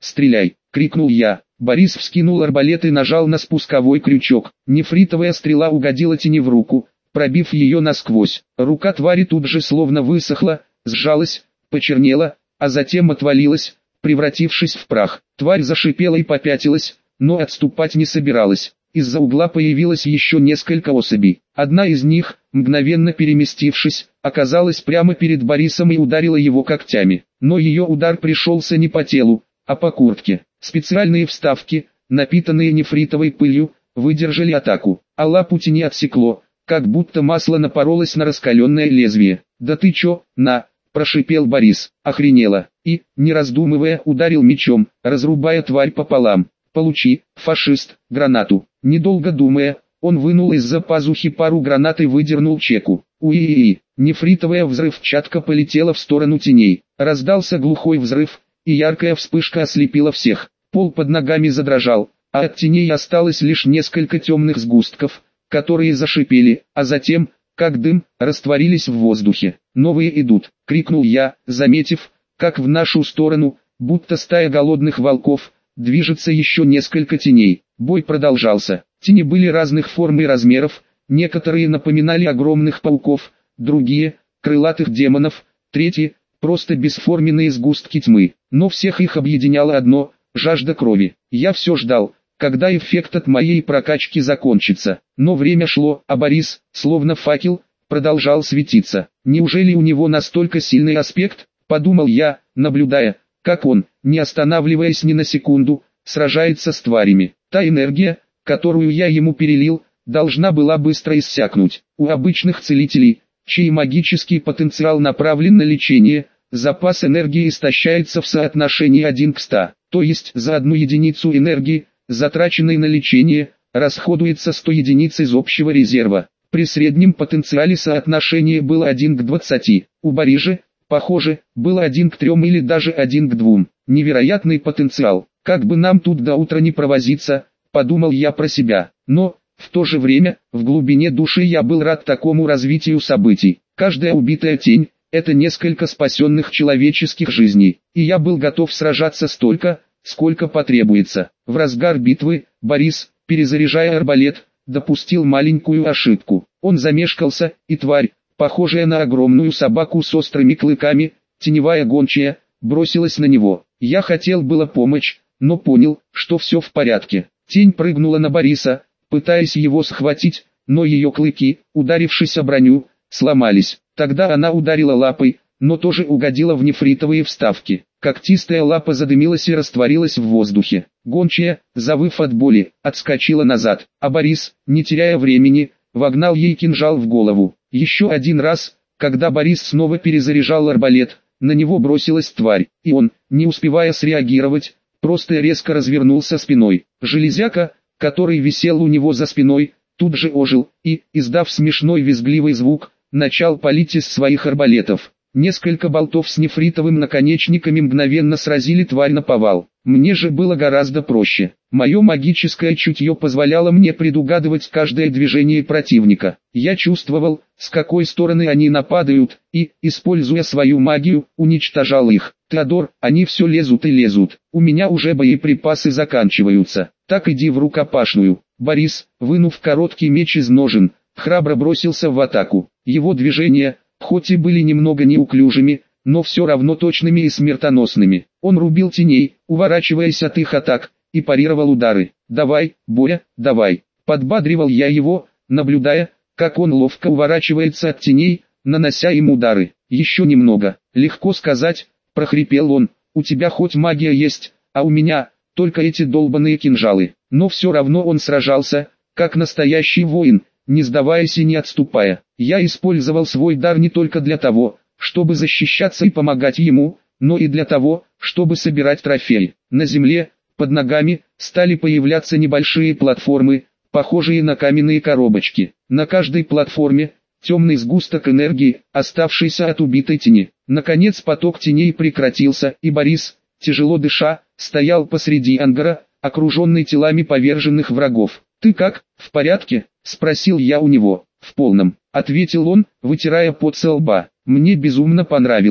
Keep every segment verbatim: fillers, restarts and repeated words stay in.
«Стреляй!» — крикнул я. Борис вскинул арбалет и нажал на спусковой крючок. Нефритовая стрела угодила тени в руку, пробив ее насквозь. Рука твари тут же словно высохла, сжалась, почернела, а затем отвалилась, превратившись в прах. Тварь зашипела и попятилась, но отступать не собиралась. Из-за угла появилось еще несколько особей. Одна из них, мгновенно переместившись, оказалась прямо перед Борисом и ударила его когтями. Но ее удар пришелся не по телу, а по куртке. Специальные вставки, напитанные нефритовой пылью, выдержали атаку, а лапу тени отсекло, как будто масло напоролось на раскаленное лезвие. «Да ты чё, на!» – прошипел Борис, охренела, и, не раздумывая, ударил мечом, разрубая тварь пополам. «Получи, фашист, гранату!» Недолго думая, он вынул из-за пазухи пару гранат и выдернул чеку. Уи-и-и! Нефритовая взрывчатка полетела в сторону теней. Раздался глухой взрыв, и яркая вспышка ослепила всех. Пол под ногами задрожал, а от теней осталось лишь несколько темных сгустков, которые зашипели, а затем, как дым, растворились в воздухе. «Новые идут!» — крикнул я, заметив, как в нашу сторону, будто стая голодных волков, движется еще несколько теней. Бой продолжался. Тени были разных форм и размеров, некоторые напоминали огромных пауков, другие — крылатых демонов, третьи — просто бесформенные сгустки тьмы. Но всех их объединяло одно — жажда крови. Я все ждал, когда эффект от моей прокачки закончится. Но время шло, а Борис, словно факел, продолжал светиться. Неужели у него настолько сильный аспект, подумал я, наблюдая, как он, не останавливаясь ни на секунду, сражается с тварями. Та энергия, которую я ему перелил, должна была быстро иссякнуть. У обычных целителей, чей магический потенциал направлен на лечение, запас энергии истощается в соотношении один к ста, то есть за одну единицу энергии, затраченной на лечение, расходуется сто единиц из общего резерва. При среднем потенциале соотношение было один к двадцати, у Бориса, похоже, было один к трем или даже один к двум. Невероятный потенциал. Как бы нам тут до утра не провозиться, подумал я про себя. Но, в то же время, в глубине души я был рад такому развитию событий. Каждая убитая тень – это несколько спасенных человеческих жизней. И я был готов сражаться столько, сколько потребуется. В разгар битвы, Борис, перезаряжая арбалет, допустил маленькую ошибку. Он замешкался, и тварь, похожая на огромную собаку с острыми клыками, теневая гончая, бросилась на него. Я хотел было помочь, но понял, что все в порядке. Тень прыгнула на Бориса, пытаясь его схватить, но ее клыки, ударившись о броню, сломались. Тогда она ударила лапой, но тоже угодила в нефритовые вставки. Когтистая лапа задымилась и растворилась в воздухе. Гончая, завыв от боли, отскочила назад, а Борис, не теряя времени, вогнал ей кинжал в голову. Еще один раз, когда Борис снова перезаряжал арбалет, на него бросилась тварь, и он, не успевая среагировать, просто резко развернулся спиной. Железяка, который висел у него за спиной, тут же ожил, и, издав смешной визгливый звук, начал палить из своих арбалетов. Несколько болтов с нефритовым наконечниками мгновенно сразили тварь наповал. Мне же было гораздо проще. Мое магическое чутье позволяло мне предугадывать каждое движение противника. Я чувствовал, с какой стороны они нападают, и, используя свою магию, уничтожал их. «Теодор, они все лезут и лезут. У меня уже боеприпасы заканчиваются. Так иди в рукопашную». Борис, вынув короткий меч из ножен, храбро бросился в атаку. Его движения, хоть и были немного неуклюжими, но все равно точными и смертоносными. Он рубил теней, уворачиваясь от их атак, и парировал удары. «Давай, Боря, давай!» Подбадривал я его, наблюдая, как он ловко уворачивается от теней, нанося им удары. «Еще немного, легко сказать», — прохрипел он, «у тебя хоть магия есть, а у меня только эти долбаные кинжалы». Но все равно он сражался, как настоящий воин, не сдаваясь и не отступая. Я использовал свой дар не только для того, чтобы защищаться и помогать ему, но и для того, чтобы собирать трофеи. На земле, под ногами, стали появляться небольшие платформы, похожие на каменные коробочки. На каждой платформе темный сгусток энергии, оставшийся от убитой тени. Наконец поток теней прекратился, и Борис, тяжело дыша, стоял посреди ангара, окруженный телами поверженных врагов. «Ты как, в порядке?» – спросил я у него. «В полном», – ответил он, вытирая пот со лба. «Мне безумно понравилось.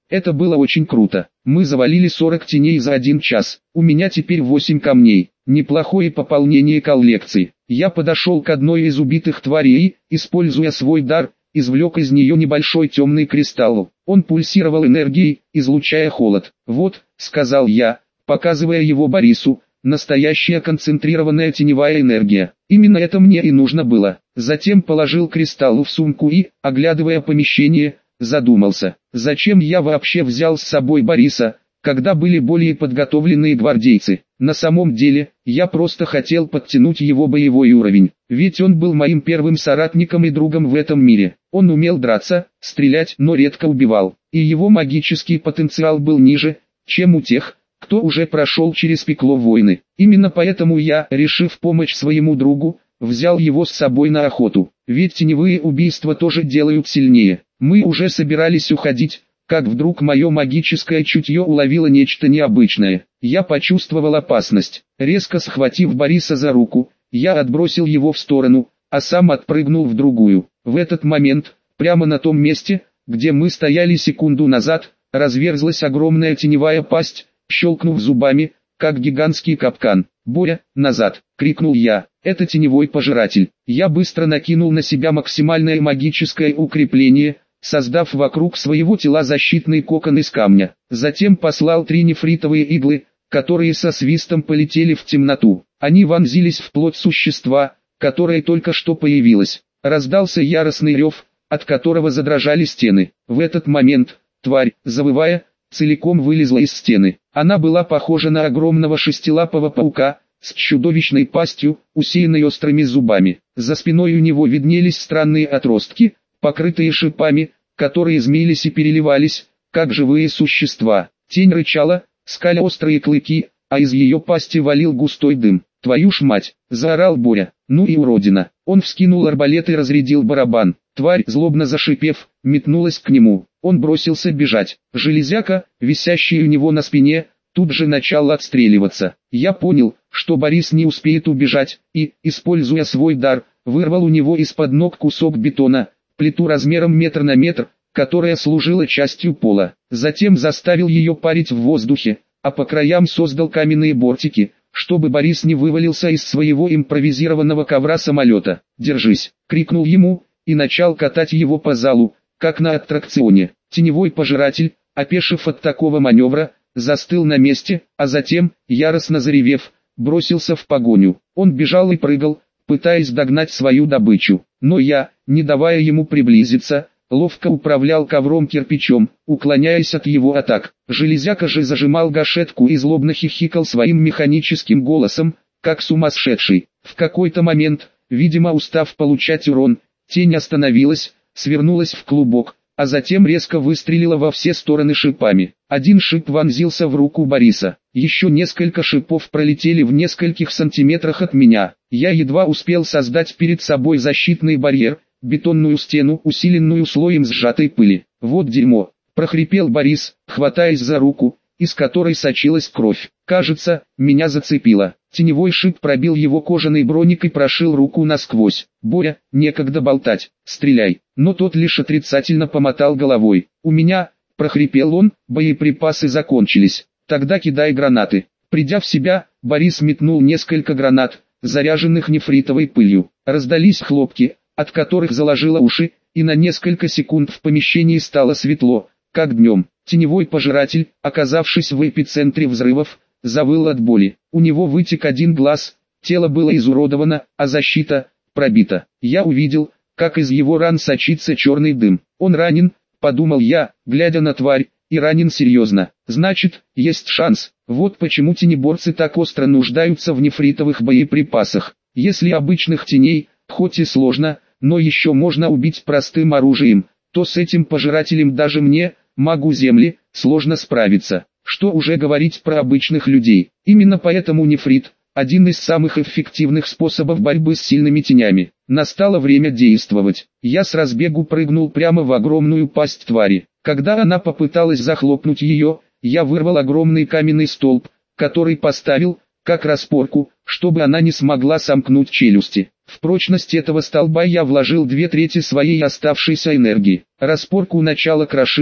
Это было очень круто. Мы завалили сорок теней за один час. У меня теперь восемь камней. Неплохое пополнение коллекции. Я подошел к одной из убитых тварей и, используя свой дар, извлек из нее небольшой темный кристалл. Он пульсировал энергией, излучая холод. «Вот», — сказал я, показывая его Борису, — «настоящая концентрированная теневая энергия. Именно это мне и нужно было». Затем положил кристалл в сумку и, оглядывая помещение, задумался. Зачем я вообще взял с собой Бориса, когда были более подготовленные гвардейцы? На самом деле, я просто хотел подтянуть его боевой уровень, ведь он был моим первым соратником и другом в этом мире. Он умел драться, стрелять, но редко убивал, и его магический потенциал был ниже, чем у тех, кто уже прошел через пекло войны. Именно поэтому я, решив помочь своему другу, взял его с собой на охоту, ведь теневые убийства тоже делают сильнее. Мы уже собирались уходить, как вдруг мое магическое чутье уловило нечто необычное. Я почувствовал опасность. Резко схватив Бориса за руку, я отбросил его в сторону, а сам отпрыгнул в другую. В этот момент, прямо на том месте, где мы стояли секунду назад, разверзлась огромная теневая пасть, щелкнув зубами, как гигантский капкан. «Боря, назад!» — крикнул я. «Это теневой пожиратель». Я быстро накинул на себя максимальное магическое укрепление, создав вокруг своего тела защитный кокон из камня. Затем послал три нефритовые иглы, которые со свистом полетели в темноту. Они вонзились в плоть существа, которое только что появилось. Раздался яростный рев, от которого задрожали стены. В этот момент, тварь, завывая, целиком вылезла из стены. Она была похожа на огромного шестилапого паука, с чудовищной пастью, усеянной острыми зубами. За спиной у него виднелись странные отростки, покрытые шипами, которые змеились и переливались, как живые существа. Тень рычала, скаля острые клыки, а из ее пасти валил густой дым. «Твою ж мать!» — заорал Боря. «Ну и уродина!» Он вскинул арбалет и разрядил барабан. Тварь, злобно зашипев, метнулась к нему. Он бросился бежать. Железяка, висящий у него на спине, тут же начал отстреливаться. Я понял, что Борис не успеет убежать, и, используя свой дар, вырвал у него из-под ног кусок бетона, плиту размером метр на метр, которая служила частью пола. Затем заставил ее парить в воздухе, а по краям создал каменные бортики, чтобы Борис не вывалился из своего импровизированного ковра самолета. «Держись!» — крикнул ему, и начал катать его по залу, как на аттракционе. Теневой пожиратель, опешив от такого маневра, застыл на месте, а затем, яростно заревев, бросился в погоню. Он бежал и прыгал, пытаясь догнать свою добычу. Но я, не давая ему приблизиться, ловко управлял ковром-кирпичом, уклоняясь от его атак. Железяка же зажимал гашетку и злобно хихикал своим механическим голосом, как сумасшедший. В какой-то момент, видимо устав получать урон, тень остановилась, свернулась в клубок, а затем резко выстрелила во все стороны шипами. Один шип вонзился в руку Бориса. Еще несколько шипов пролетели в нескольких сантиметрах от меня. Я едва успел создать перед собой защитный барьер, бетонную стену, усиленную слоем сжатой пыли. «Вот дерьмо!» — прохрипел Борис, хватаясь за руку, из которой сочилась кровь. Кажется, меня зацепило. Теневой шип пробил его кожаный броник и прошил руку насквозь. «Боря, некогда болтать, стреляй!» Но тот лишь отрицательно помотал головой. «У меня...» — прохрипел он, — «боеприпасы закончились. Тогда кидай гранаты». Придя в себя, Борис метнул несколько гранат, заряженных нефритовой пылью. Раздались хлопки, от которых заложило уши, и на несколько секунд в помещении стало светло, как днем. Теневой пожиратель, оказавшись в эпицентре взрывов, завыл от боли. У него вытек один глаз, тело было изуродовано, а защита пробита. Я увидел, как из его ран сочится черный дым. «Он ранен», — подумал я, глядя на тварь, — «и ранен серьезно. Значит, есть шанс». Вот почему тенеборцы так остро нуждаются в нефритовых боеприпасах. Если обычных теней, хоть и сложно, но еще можно убить простым оружием, то с этим пожирателем даже мне, магу Земли, сложно справиться. Что уже говорить про обычных людей. Именно поэтому нефрит – один из самых эффективных способов борьбы с сильными тенями. Настало время действовать. Я с разбегу прыгнул прямо в огромную пасть твари. Когда она попыталась захлопнуть ее, я вырвал огромный каменный столб, который поставил, как распорку, чтобы она не смогла сомкнуть челюсти. В прочность этого столба я вложил две трети своей оставшейся энергии. Распорку начало крошить,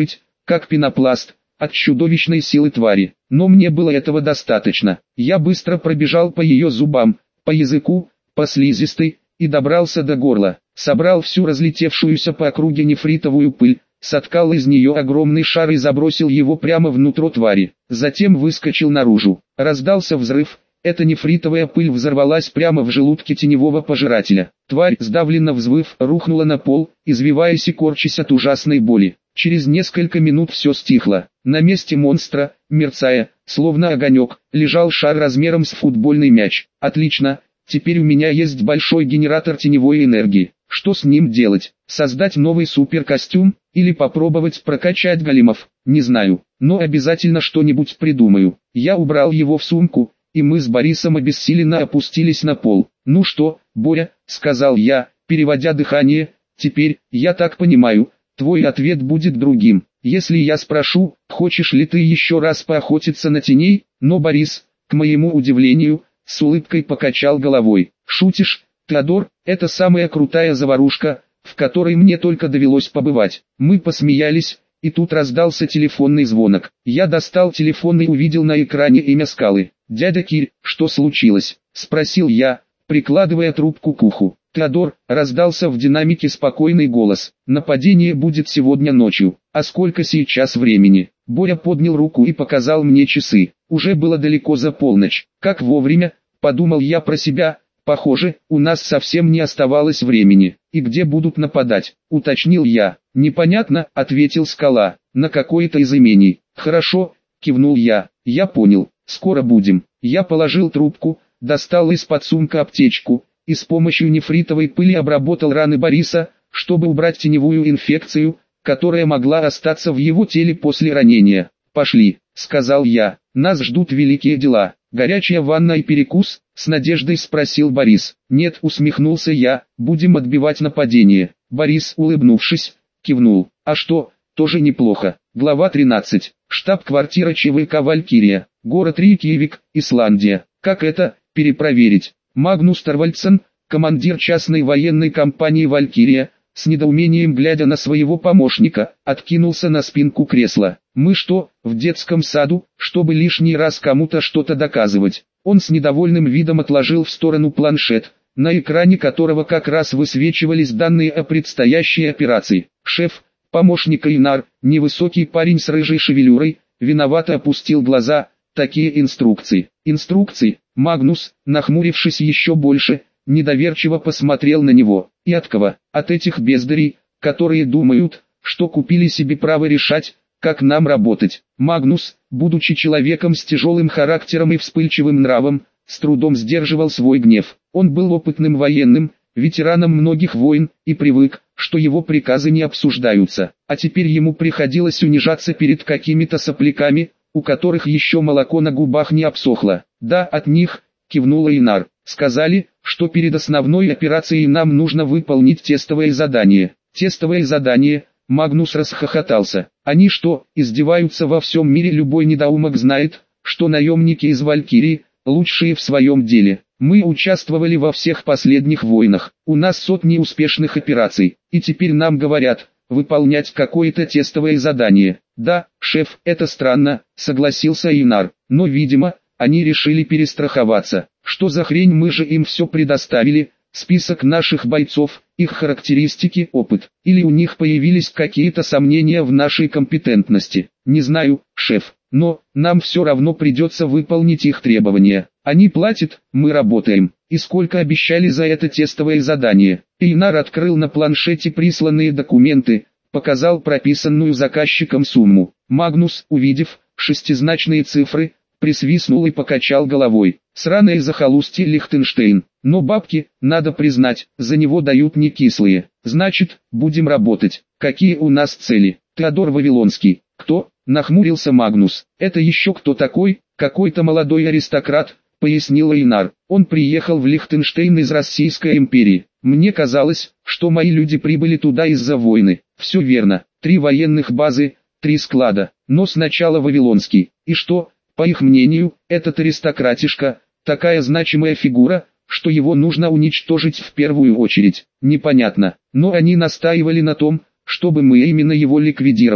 как пенопласт, от чудовищной силы твари. Но мне было этого достаточно. Я быстро пробежал по ее зубам, по языку, по слизистой, и добрался до горла. Собрал всю разлетевшуюся по округе нефритовую пыль, соткал из нее огромный шар и забросил его прямо внутрь твари. Затем выскочил наружу. Раздался взрыв. Эта нефритовая пыль взорвалась прямо в желудке теневого пожирателя. Тварь, сдавленно взвыв, рухнула на пол, извиваясь и корчась от ужасной боли. Через несколько минут все стихло. На месте монстра, мерцая, словно огонек, лежал шар размером с футбольный мяч. Отлично, теперь у меня есть большой генератор теневой энергии. Что с ним делать? Создать новый суперкостюм? Или попробовать прокачать големов? Не знаю, но обязательно что-нибудь придумаю. Я убрал его в сумку, и мы с Борисом обессиленно опустились на пол. «Ну что, Боря», — сказал я, переводя дыхание, — «теперь, я так понимаю, твой ответ будет другим. Если я спрошу, хочешь ли ты еще раз поохотиться на теней?» Но Борис, к моему удивлению, с улыбкой покачал головой. «Шутишь, Теодор, это самая крутая заварушка, в которой мне только довелось побывать». Мы посмеялись, и тут раздался телефонный звонок. Я достал телефон и увидел на экране имя Скалы. «Дядя Кирь, что случилось?» — спросил я, прикладывая трубку к уху. «Теодор», — раздался в динамике спокойный голос, — «нападение будет сегодня ночью». «А сколько сейчас времени?» Боря поднял руку и показал мне часы. Уже было далеко за полночь. «Как вовремя», — подумал я про себя, — «похоже, у нас совсем не оставалось времени». «И где будут нападать?» — уточнил я. «Непонятно», — ответил Скала, — «на какое-то из имений». «Хорошо», — кивнул я, — «я понял, скоро будем». Я положил трубку, достал из-под сумка аптечку, и с помощью нефритовой пыли обработал раны Бориса, чтобы убрать теневую инфекцию, которая могла остаться в его теле после ранения. «Пошли», — сказал я, — «нас ждут великие дела». «Горячая ванна и перекус?» — с надеждой спросил Борис. «Нет», — усмехнулся я, — «будем отбивать нападение». Борис, улыбнувшись, кивнул. «А что, тоже неплохо». Глава тринадцать. Штаб-квартира ЧВК «Валькирия». Город Рейкьявик, Исландия. Как это, перепроверить? Магнус Торвальдсен, командир частной военной компании «Валькирия», с недоумением глядя на своего помощника, откинулся на спинку кресла. «Мы что, в детском саду, чтобы лишний раз кому-то что-то доказывать?» Он с недовольным видом отложил в сторону планшет, на экране которого как раз высвечивались данные о предстоящей операции. Шеф, помощник Эйнар, невысокий парень с рыжей шевелюрой, виновато опустил глаза. «Такие инструкции». «Инструкции?» Магнус, нахмурившись еще больше, недоверчиво посмотрел на него. «И от кого?» «От этих бездарей, которые думают, что купили себе право решать, как нам работать». Магнус, будучи человеком с тяжелым характером и вспыльчивым нравом, с трудом сдерживал свой гнев. Он был опытным военным, ветераном многих войн, и привык, что его приказы не обсуждаются. А теперь ему приходилось унижаться перед какими-то сопляками, у которых еще молоко на губах не обсохло. «Да, от них», — кивнул Эйнар. «Сказали, что перед основной операцией нам нужно выполнить тестовое задание». «Тестовое задание?» Магнус расхохотался. «Они что, издеваются? Во всем мире любой недоумок знает, что наемники из Валькирии — лучшие в своем деле. Мы участвовали во всех последних войнах, у нас сотни успешных операций, и теперь нам говорят, выполнять какое-то тестовое задание». «Да, шеф, это странно», — согласился Эйнар, — «но, видимо, они решили перестраховаться. Что за хрень, мы же им все предоставили, список наших бойцов, их характеристики, опыт. Или у них появились какие-то сомнения в нашей компетентности? Не знаю, шеф, но нам все равно придется выполнить их требования. Они платят, мы работаем. И сколько обещали за это тестовое задание?» Эйнар открыл на планшете присланные документы, показал прописанную заказчиком сумму. Магнус, увидев шестизначные цифры, присвистнул и покачал головой. «Сраное захолустье Лихтенштейн. Но бабки, надо признать, за него дают не кислые. Значит, будем работать. Какие у нас цели?» «Теодор Вавилонский». «Кто?» — нахмурился Магнус. «Это еще кто такой?» «Какой-то молодой аристократ», — пояснил Эйнар. «Он приехал в Лихтенштейн из Российской империи. Мне казалось, что мои люди прибыли туда из-за войны». «Все верно. Три военных базы, три склада. Но сначала Вавилонский. И что, по их мнению, этот аристократишка, такая значимая фигура, что его нужно уничтожить в первую очередь?» «Непонятно. Но они настаивали на том, чтобы мы именно его ликвидировали».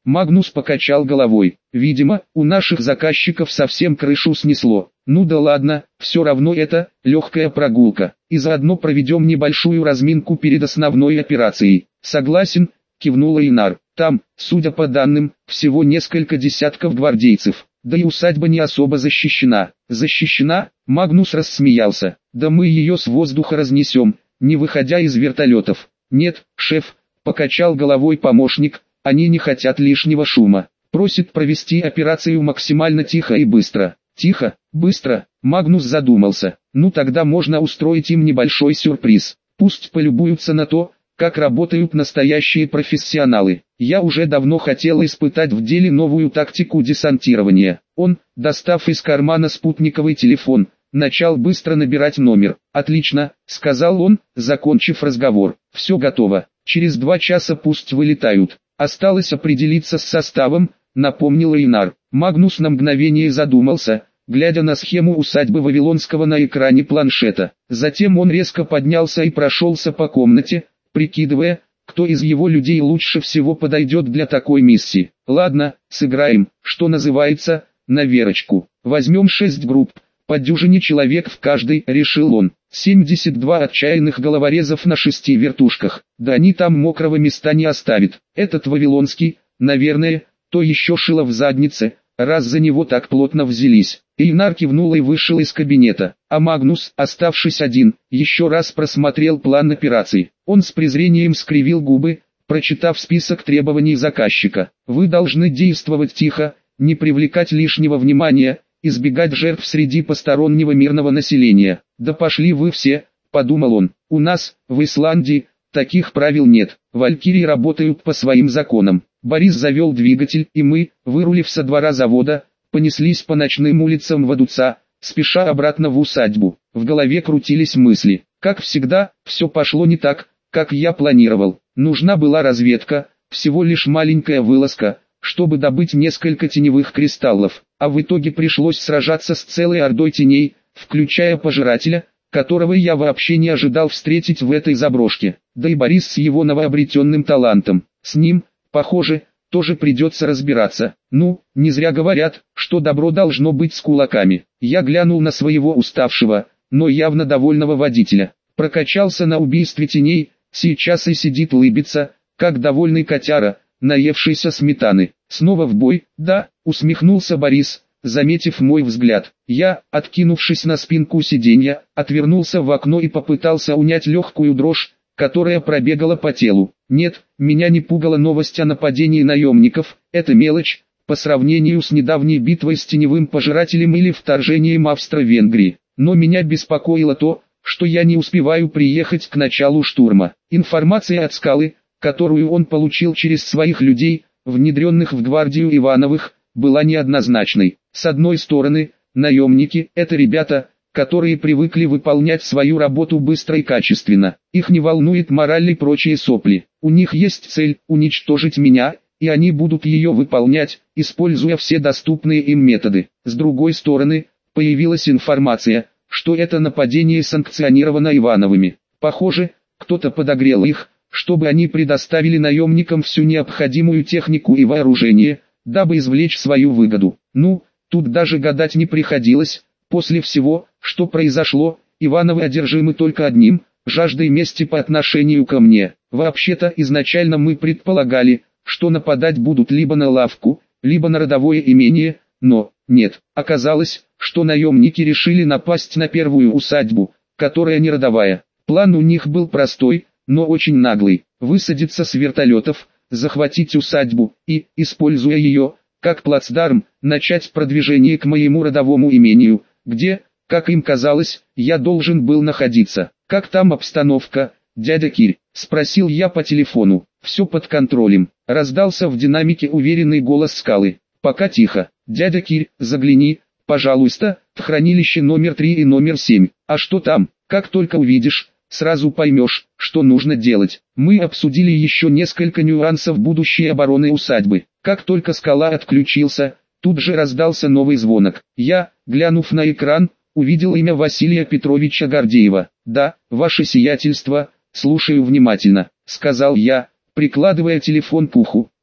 Магнус покачал головой. Видимо, у наших заказчиков совсем крышу снесло. Ну да ладно, все равно это легкая прогулка. И заодно проведем небольшую разминку перед основной операцией. Согласен, кивнула Инар. Там, судя по данным, всего несколько десятков гвардейцев. Да и усадьба не особо защищена. Защищена? Магнус рассмеялся. Да мы ее с воздуха разнесем, не выходя из вертолетов. Нет, шеф, покачал головой помощник, они не хотят лишнего шума. Просит провести операцию максимально тихо и быстро. Тихо, быстро, Магнус задумался. Ну тогда можно устроить им небольшой сюрприз. Пусть полюбуются на то, как работают настоящие профессионалы. Я уже давно хотел испытать в деле новую тактику десантирования. Он, достав из кармана спутниковый телефон, начал быстро набирать номер. «Отлично», — сказал он, закончив разговор. «Все готово. Через два часа пусть вылетают. Осталось определиться с составом», — напомнила Инар. Магнус на мгновение задумался, глядя на схему усадьбы Вавилонского на экране планшета. Затем он резко поднялся и прошелся по комнате, прикидывая, кто из его людей лучше всего подойдет для такой миссии. «Ладно, сыграем, что называется, на Верочку. Возьмем шесть групп, по дюжине человек в каждой», — решил он. семьдесят два отчаянных головорезов на шести вертушках. Да они там мокрого места не оставят. Этот Вавилонский, наверное, то еще шило в заднице, раз за него так плотно взялись. Ильнар кивнул и вышел из кабинета, а Магнус, оставшись один, еще раз просмотрел план операций. Он с презрением скривил губы, прочитав список требований заказчика. «Вы должны действовать тихо, не привлекать лишнего внимания, избегать жертв среди постороннего мирного населения». «Да пошли вы все», — подумал он, — «у нас, в Исландии, таких правил нет, валькирии работают по своим законам». Борис завел двигатель, и мы, вырулив со двора завода, понеслись по ночным улицам Вадуца, спеша обратно в усадьбу. В голове крутились мысли. Как всегда, все пошло не так, как я планировал. Нужна была разведка, всего лишь маленькая вылазка, чтобы добыть несколько теневых кристаллов, а в итоге пришлось сражаться с целой ордой теней, включая пожирателя, которого я вообще не ожидал встретить в этой заброшке. Да и Борис с его новообретенным талантом. С ним, похоже, тоже придется разбираться. Ну, не зря говорят, что добро должно быть с кулаками. Я глянул на своего уставшего, но явно довольного водителя. Прокачался на убийстве теней, сейчас и сидит улыбится, как довольный котяра, наевшийся сметаны. Снова в бой, да, усмехнулся Борис, заметив мой взгляд. Я, откинувшись на спинку сиденья, отвернулся в окно и попытался унять легкую дрожь, которая пробегала по телу. Нет, меня не пугала новость о нападении наемников, это мелочь, по сравнению с недавней битвой с теневым пожирателем или вторжением Австро-Венгрии. Но меня беспокоило то, что я не успеваю приехать к началу штурма. Информация от Скалы, которую он получил через своих людей, внедренных в гвардию Ивановых, была неоднозначной. С одной стороны, наемники – это ребята, которые привыкли выполнять свою работу быстро и качественно. Их не волнует мораль и прочие сопли. У них есть цель – уничтожить меня, и они будут ее выполнять, используя все доступные им методы. С другой стороны, появилась информация, что это нападение санкционировано Ивановыми. Похоже, кто-то подогрел их, чтобы они предоставили наемникам всю необходимую технику и вооружение, дабы извлечь свою выгоду. Ну, тут даже гадать не приходилось. После всего, что произошло, Ивановы одержимы только одним – жаждой мести по отношению ко мне. Вообще-то изначально мы предполагали, что нападать будут либо на лавку, либо на родовое имение, но, нет, оказалось, что наемники решили напасть на первую усадьбу, которая не родовая. План у них был простой, но очень наглый – высадиться с вертолетов, захватить усадьбу и, используя ее, как плацдарм, начать продвижение к моему родовому имению, где, как им казалось, я должен был находиться. «Как там обстановка, дядя Кирь?» – спросил я по телефону. «Все под контролем», – раздался в динамике уверенный голос Скалы. «Пока тихо. Дядя Кирь, загляни, пожалуйста, в хранилище номер три и номер семь. А что там? Как только увидишь, сразу поймешь, что нужно делать». Мы обсудили еще несколько нюансов будущей обороны усадьбы. Как только Скала отключился, тут же раздался новый звонок. Я, глянув на экран, увидел имя Василия Петровича Гордеева. «Да, ваше сиятельство, слушаю внимательно», — сказал я, прикладывая телефон к уху.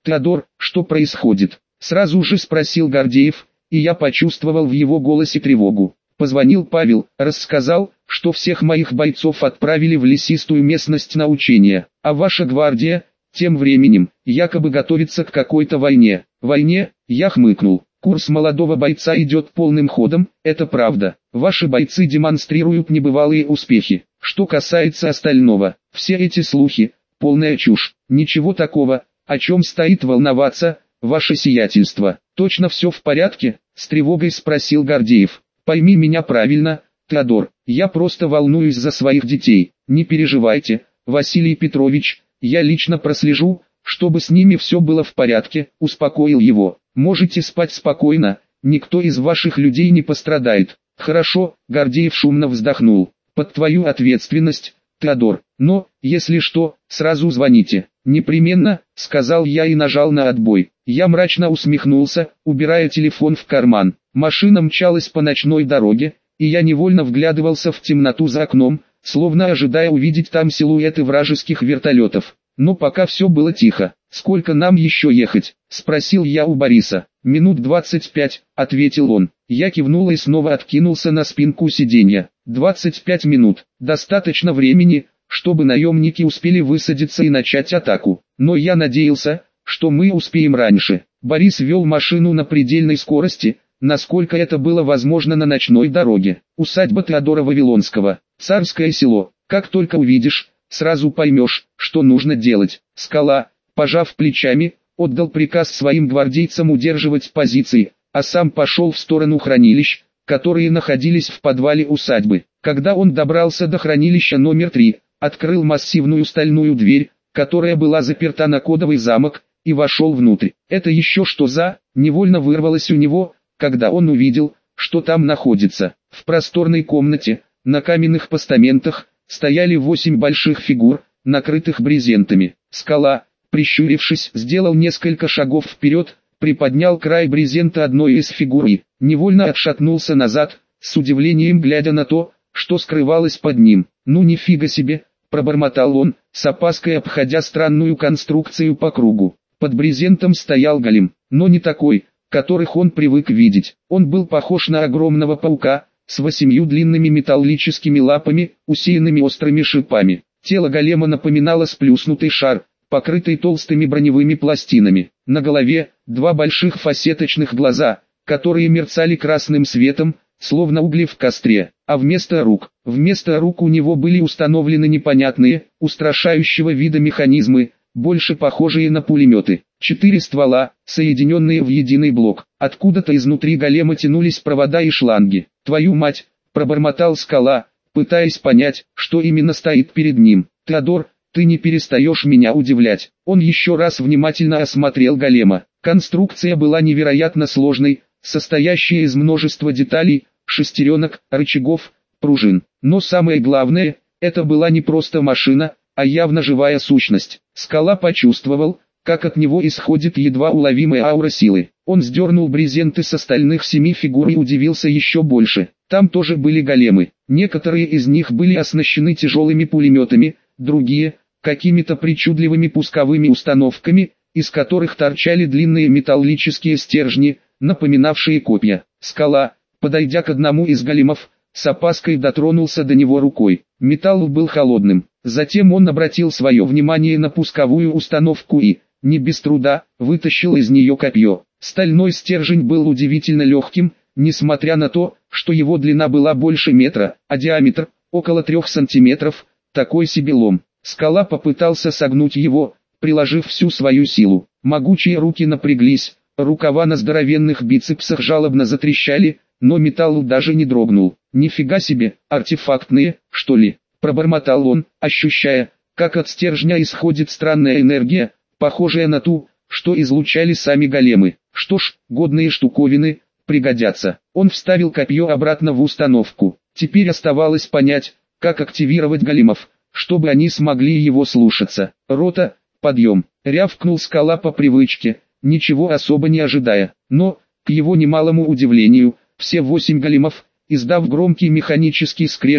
«Теодор, что происходит?» — сразу же спросил Гордеев, и я почувствовал в его голосе тревогу. Позвонил Павел, рассказал, что всех моих бойцов отправили в лесистую местность на учения, а ваша гвардия, тем временем, якобы готовится к какой-то войне. Войне? Я хмыкнул. Курс молодого бойца идет полным ходом, это правда. Ваши бойцы демонстрируют небывалые успехи. Что касается остального, все эти слухи, полная чушь. Ничего такого, о чем стоит волноваться, ваше сиятельство. Точно все в порядке? С тревогой спросил Гордеев. Пойми меня правильно, Теодор, я просто волнуюсь за своих детей. Не переживайте, Василий Петрович, я лично прослежу, чтобы с ними все было в порядке, успокоил его. Можете спать спокойно, никто из ваших людей не пострадает. Хорошо, Гордеев шумно вздохнул. Под твою ответственность, Теодор, но, если что, сразу звоните. Непременно, сказал я и нажал на отбой. Я мрачно усмехнулся, убирая телефон в карман. Машина мчалась по ночной дороге, и я невольно вглядывался в темноту за окном, словно ожидая увидеть там силуэты вражеских вертолетов. Но пока все было тихо. «Сколько нам еще ехать?» – спросил я у Бориса. «Минут двадцать пять», – ответил он. Я кивнул и снова откинулся на спинку сиденья. «двадцать пять минут. Достаточно времени, чтобы наемники успели высадиться и начать атаку. Но я надеялся, что мы успеем раньше». Борис вел машину на предельной скорости, насколько это было возможно на ночной дороге. Усадьба Теодора Вавилонского, Царское село. Как только увидишь, сразу поймешь, что нужно делать. Скала, пожав плечами, отдал приказ своим гвардейцам удерживать позиции, а сам пошел в сторону хранилищ, которые находились в подвале усадьбы. Когда он добрался до хранилища номер три, открыл массивную стальную дверь, которая была заперта на кодовый замок, и вошел внутрь. «Это еще что за?» – невольно вырвалось у него, когда он увидел, что там находится. В просторной комнате, на каменных постаментах, стояли восемь больших фигур, накрытых брезентами. Скала, прищурившись, сделал несколько шагов вперед, приподнял край брезента одной из фигур и невольно отшатнулся назад, с удивлением глядя на то, что скрывалось под ним. «Ну нифига себе!» – пробормотал он, с опаской обходя странную конструкцию по кругу. Под брезентом стоял голем, но не такой, которых он привык видеть. Он был похож на огромного паука, с восемью длинными металлическими лапами, усеянными острыми шипами. Тело голема напоминало сплюснутый шар, покрытый толстыми броневыми пластинами. На голове два больших фасеточных глаза, которые мерцали красным светом, словно угли в костре. А вместо рук, вместо рук у него были установлены непонятные, устрашающего вида механизмы, больше похожие на пулеметы. Четыре ствола, соединенные в единый блок. Откуда-то изнутри голема тянулись провода и шланги. «Твою мать!» – пробормотал Скала, пытаясь понять, что именно стоит перед ним. «Теодор, ты не перестаешь меня удивлять». Он еще раз внимательно осмотрел голема. Конструкция была невероятно сложной, состоящая из множества деталей, шестеренок, рычагов, пружин. Но самое главное, это была не просто машина, а явно живая сущность. Скала почувствовал, как от него исходит едва уловимая аура силы. Он сдернул брезенты с остальных семи фигур и удивился еще больше. Там тоже были големы. Некоторые из них были оснащены тяжелыми пулеметами, другие – какими-то причудливыми пусковыми установками, из которых торчали длинные металлические стержни, напоминавшие копья. Скала, подойдя к одному из големов, с опаской дотронулся до него рукой. Металл был холодным. Затем он обратил свое внимание на пусковую установку и, не без труда, вытащил из нее копье. Стальной стержень был удивительно легким, несмотря на то, что его длина была больше метра, а диаметр – около трех сантиметров, такой себе лом. Скала попытался согнуть его, приложив всю свою силу. Могучие руки напряглись, рукава на здоровенных бицепсах жалобно затрещали, но металл даже не дрогнул. «Нифига себе, артефактные, что ли?» – пробормотал он, ощущая, как от стержня исходит странная энергия, похожая на ту, что излучали сами големы. Что ж, годные штуковины, пригодятся. Он вставил копье обратно в установку. Теперь оставалось понять, как активировать големов, чтобы они смогли его слушаться. «Рота, подъем!» — рявкнул Скала по привычке, ничего особо не ожидая. Но, к его немалому удивлению, все восемь големов, издав громкий механический скрежет,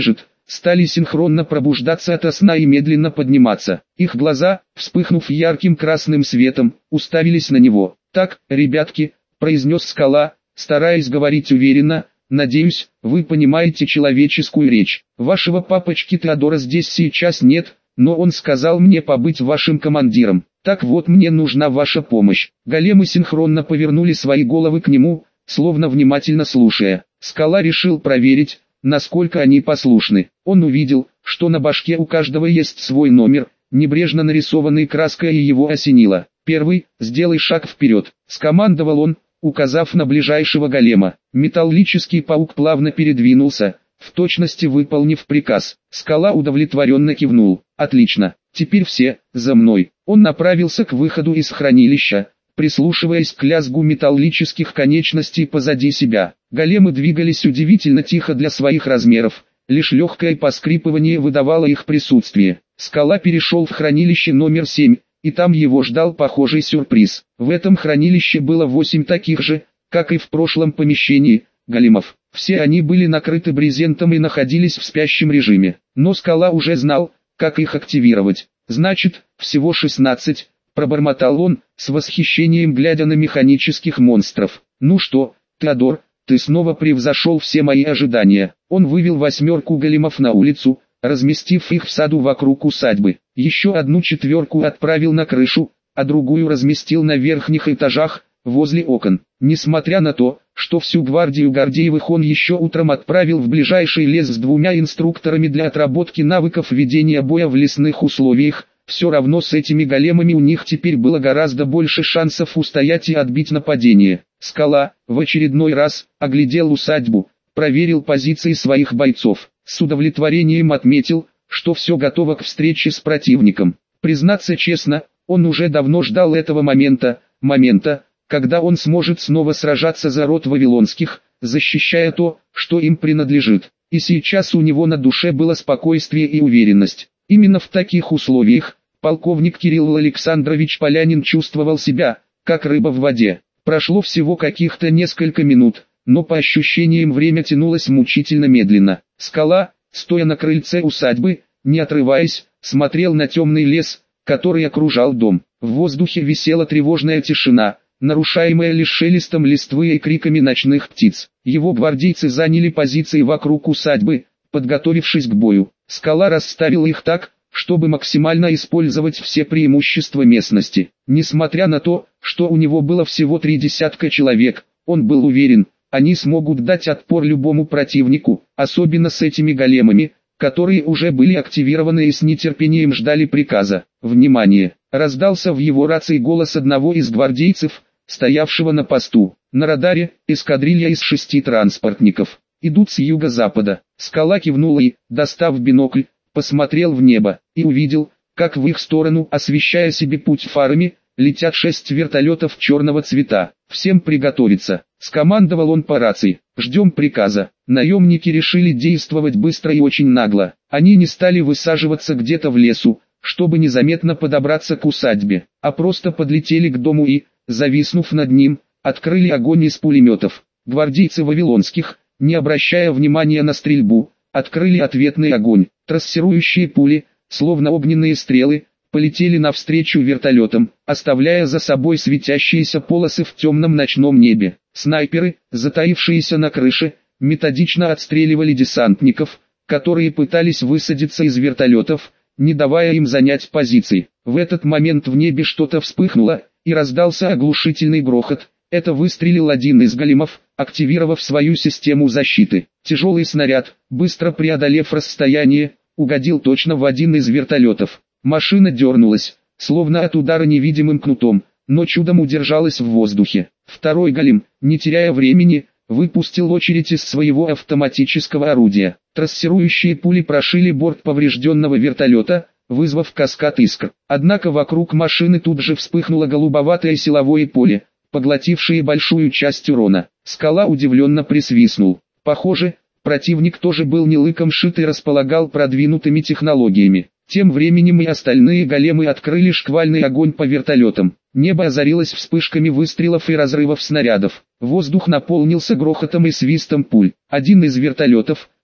стали синхронно пробуждаться ото сна и медленно подниматься. Их глаза, вспыхнув ярким красным светом, уставились на него. «Так, ребятки», — произнес Скала, стараясь говорить уверенно, — «надеюсь, вы понимаете человеческую речь. Вашего папочки Теодора здесь сейчас нет, но он сказал мне побыть вашим командиром. Так вот, мне нужна ваша помощь». Големы синхронно повернули свои головы к нему, словно внимательно слушая. Скала решил проверить, насколько они послушны. Он увидел, что на башке у каждого есть свой номер, небрежно нарисованный краской, и его осенило. «Первый, сделай шаг вперед», — скомандовал он, указав на ближайшего голема. Металлический паук плавно передвинулся, в точности выполнив приказ. Скала удовлетворенно кивнул. «Отлично, теперь все, за мной». Он направился к выходу из хранилища, прислушиваясь к лязгу металлических конечностей позади себя. Големы двигались удивительно тихо для своих размеров, лишь легкое поскрипывание выдавало их присутствие. Скала перешел в хранилище номер семь, и там его ждал похожий сюрприз. В этом хранилище было восемь таких же, как и в прошлом помещении, големов. Все они были накрыты брезентом и находились в спящем режиме. Но Скала уже знал, как их активировать. «Значит, всего шестнадцать», — пробормотал он, с восхищением глядя на механических монстров. «Ну что, Теодор, ты снова превзошел все мои ожидания». Он вывел восьмерку големов на улицу, разместив их в саду вокруг усадьбы. Еще одну четверку отправил на крышу, а другую разместил на верхних этажах, возле окон. Несмотря на то, что всю гвардию Гордеевых он еще утром отправил в ближайший лес с двумя инструкторами для отработки навыков ведения боя в лесных условиях, все равно с этими големами у них теперь было гораздо больше шансов устоять и отбить нападение. Скала в очередной раз оглядел усадьбу, проверил позиции своих бойцов. С удовлетворением отметил, что все готово к встрече с противником. Признаться честно, он уже давно ждал этого момента, момента, когда он сможет снова сражаться за род Вавилонских, защищая то, что им принадлежит. И сейчас у него на душе было спокойствие и уверенность. Именно в таких условиях полковник Кирилл Александрович Полянин чувствовал себя, как рыба в воде. Прошло всего каких-то несколько минут, но по ощущениям время тянулось мучительно медленно. Скала, стоя на крыльце усадьбы, не отрываясь, смотрел на темный лес, который окружал дом. В воздухе висела тревожная тишина, нарушаемая лишь шелестом листвы и криками ночных птиц. Его гвардейцы заняли позиции вокруг усадьбы, подготовившись к бою. Скала расставил их так, чтобы максимально использовать все преимущества местности. Несмотря на то, что у него было всего три десятка человек, он был уверен, они смогут дать отпор любому противнику, особенно с этими големами, которые уже были активированы и с нетерпением ждали приказа. «Внимание!» — раздался в его рации голос одного из гвардейцев, стоявшего на посту. На радаре эскадрилья из шести транспортников. Идут с юго-запада. Скала кивнул и, достав бинокль, посмотрел в небо и увидел, как в их сторону, освещая себе путь фарами, летят шесть вертолетов черного цвета. «Всем приготовиться», — скомандовал он по рации. «Ждем приказа». Наемники решили действовать быстро и очень нагло. Они не стали высаживаться где-то в лесу, чтобы незаметно подобраться к усадьбе, а просто подлетели к дому и, зависнув над ним, открыли огонь из пулеметов. Гвардейцы Вавилонских, не обращая внимания на стрельбу, открыли ответный огонь. Трассирующие пули, словно огненные стрелы, полетели навстречу вертолетам, оставляя за собой светящиеся полосы в темном ночном небе. Снайперы, затаившиеся на крыше, методично отстреливали десантников, которые пытались высадиться из вертолетов, не давая им занять позиции. В этот момент в небе что-то вспыхнуло, и раздался оглушительный грохот. Это выстрелил один из големов, активировав свою систему защиты. Тяжелый снаряд, быстро преодолев расстояние, угодил точно в один из вертолетов. Машина дернулась, словно от удара невидимым кнутом, но чудом удержалась в воздухе. Второй голем, не теряя времени, выпустил очередь из своего автоматического орудия. Трассирующие пули прошили борт поврежденного вертолета, вызвав каскад искр. Однако вокруг машины тут же вспыхнуло голубоватое силовое поле, поглотившее большую часть урона. Скала удивленно присвистнул. Похоже, противник тоже был не лыком шит и располагал продвинутыми технологиями. Тем временем и остальные големы открыли шквальный огонь по вертолетам. Небо озарилось вспышками выстрелов и разрывов снарядов. Воздух наполнился грохотом и свистом пуль. Один из вертолетов,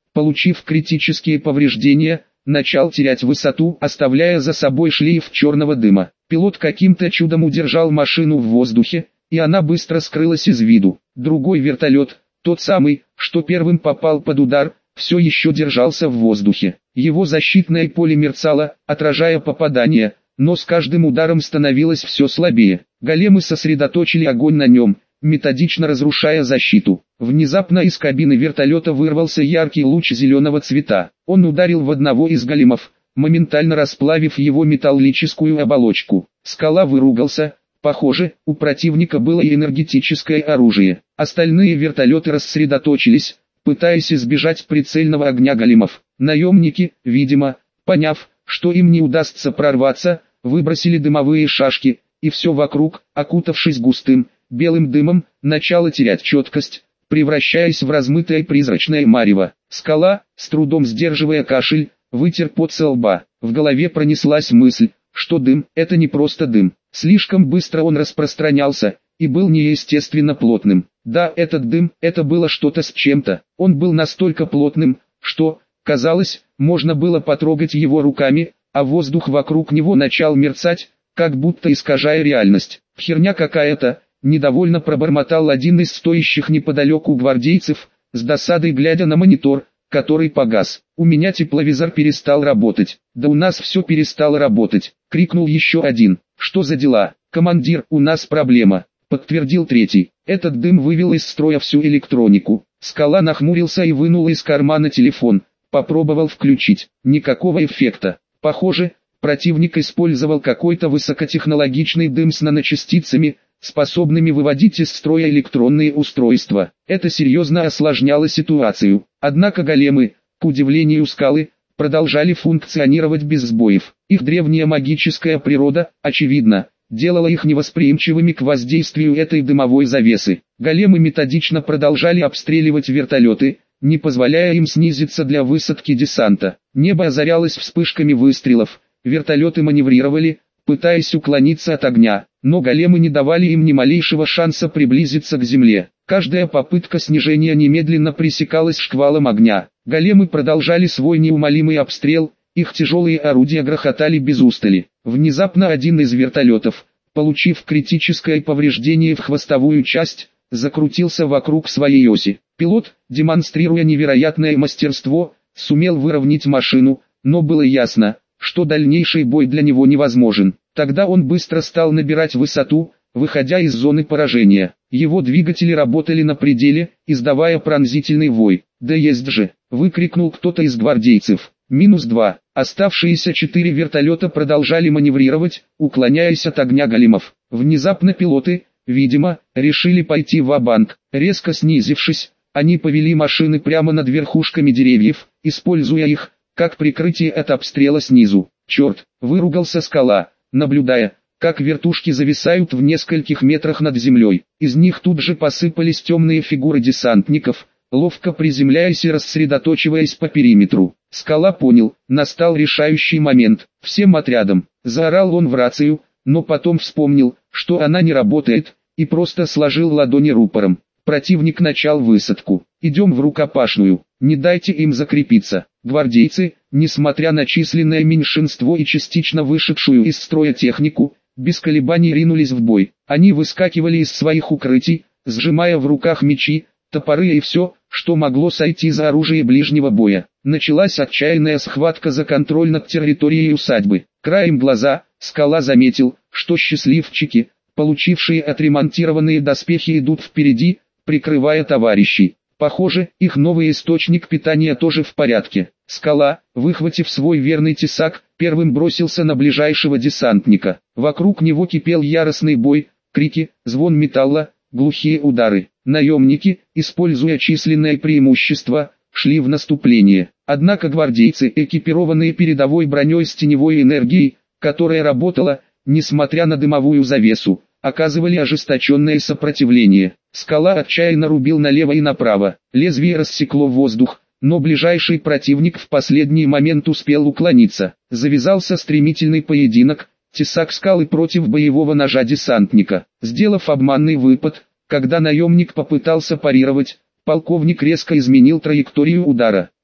получив критические повреждения, начал терять высоту, оставляя за собой шлейф черного дыма. Пилот каким-то чудом удержал машину в воздухе, и она быстро скрылась из виду. Другой вертолет, тот самый, что первым попал под удар, все еще держался в воздухе. Его защитное поле мерцало, отражая попадание, но с каждым ударом становилось все слабее. Големы сосредоточили огонь на нем, методично разрушая защиту. Внезапно из кабины вертолета вырвался яркий луч зеленого цвета. Он ударил в одного из големов, моментально расплавив его металлическую оболочку. Скала выругался. Похоже, у противника было и энергетическое оружие. Остальные вертолеты рассредоточились, пытаясь избежать прицельного огня големов. Наемники, видимо, поняв, что им не удастся прорваться, выбросили дымовые шашки, и все вокруг, окутавшись густым, белым дымом, начало терять четкость, превращаясь в размытое призрачное марево. Скала, с трудом сдерживая кашель, вытер пот со лба. В голове пронеслась мысль, что дым – это не просто дым. Слишком быстро он распространялся, и был неестественно плотным. Да, этот дым, это было что-то с чем-то. Он был настолько плотным, что, казалось, можно было потрогать его руками, а воздух вокруг него начал мерцать, как будто искажая реальность. Херня какая-то, недовольно пробормотал один из стоящих неподалеку гвардейцев, с досадой глядя на монитор, который погас. У меня тепловизор перестал работать. Да у нас все перестало работать, крикнул еще один. Что за дела? Командир, у нас проблема, подтвердил третий. Этот дым вывел из строя всю электронику. Скала нахмурился и вынул из кармана телефон. Попробовал включить. Никакого эффекта. Похоже, противник использовал какой-то высокотехнологичный дым с наночастицами, способными выводить из строя электронные устройства. Это серьезно осложняло ситуацию. Однако големы, к удивлению Скалы, продолжали функционировать без сбоев. Их древняя магическая природа, очевидно, делала их невосприимчивыми к воздействию этой дымовой завесы. Големы методично продолжали обстреливать вертолеты, не позволяя им снизиться для высадки десанта. Небо озарялось вспышками выстрелов, вертолеты маневрировали, пытаясь уклониться от огня, но големы не давали им ни малейшего шанса приблизиться к земле. Каждая попытка снижения немедленно пресекалась шквалом огня. Големы продолжали свой неумолимый обстрел, их тяжелые орудия грохотали без устали. Внезапно один из вертолетов, получив критическое повреждение в хвостовую часть, закрутился вокруг своей оси. Пилот, демонстрируя невероятное мастерство, сумел выровнять машину, но было ясно, что дальнейший бой для него невозможен. Тогда он быстро стал набирать высоту, выходя из зоны поражения. Его двигатели работали на пределе, издавая пронзительный вой. «Да есть же!» — выкрикнул кто-то из гвардейцев. Минус два. Оставшиеся четыре вертолета продолжали маневрировать, уклоняясь от огня големов. Внезапно пилоты, видимо, решили пойти ва-банк. Резко снизившись, они повели машины прямо над верхушками деревьев, используя их как прикрытие от обстрела снизу. «Черт!» — выругался Скала, наблюдая, как вертушки зависают в нескольких метрах над землей. Из них тут же посыпались темные фигуры десантников, ловко приземляясь и рассредоточиваясь по периметру. Скала понял, настал решающий момент. «Всем отрядам!» — заорал он в рацию, но потом вспомнил, что она не работает, и просто сложил ладони рупором. Противник начал высадку. «Идем в рукопашную, не дайте им закрепиться». Гвардейцы, несмотря на численное меньшинство и частично вышедшую из строя технику, без колебаний ринулись в бой. Они выскакивали из своих укрытий, сжимая в руках мечи, топоры и все, что могло сойти за оружие ближнего боя. Началась отчаянная схватка за контроль над территорией усадьбы. Краем глаза, Скала заметил, что счастливчики, получившие отремонтированные доспехи, идут впереди, прикрывая товарищей. Похоже, их новый источник питания тоже в порядке. Скала, выхватив свой верный тесак, первым бросился на ближайшего десантника. Вокруг него кипел яростный бой, крики, звон металла, глухие удары. Наемники, используя численное преимущество, шли в наступление. Однако гвардейцы, экипированные передовой броней с теневой энергией, которая работала, несмотря на дымовую завесу, оказывали ожесточенное сопротивление. Скала отчаянно рубил налево и направо. Лезвие рассекло воздух, но ближайший противник в последний момент успел уклониться. Завязался стремительный поединок, тесак Скалы против боевого ножа десантника. Сделав обманный выпад, когда наемник попытался парировать, полковник резко изменил траекторию удара.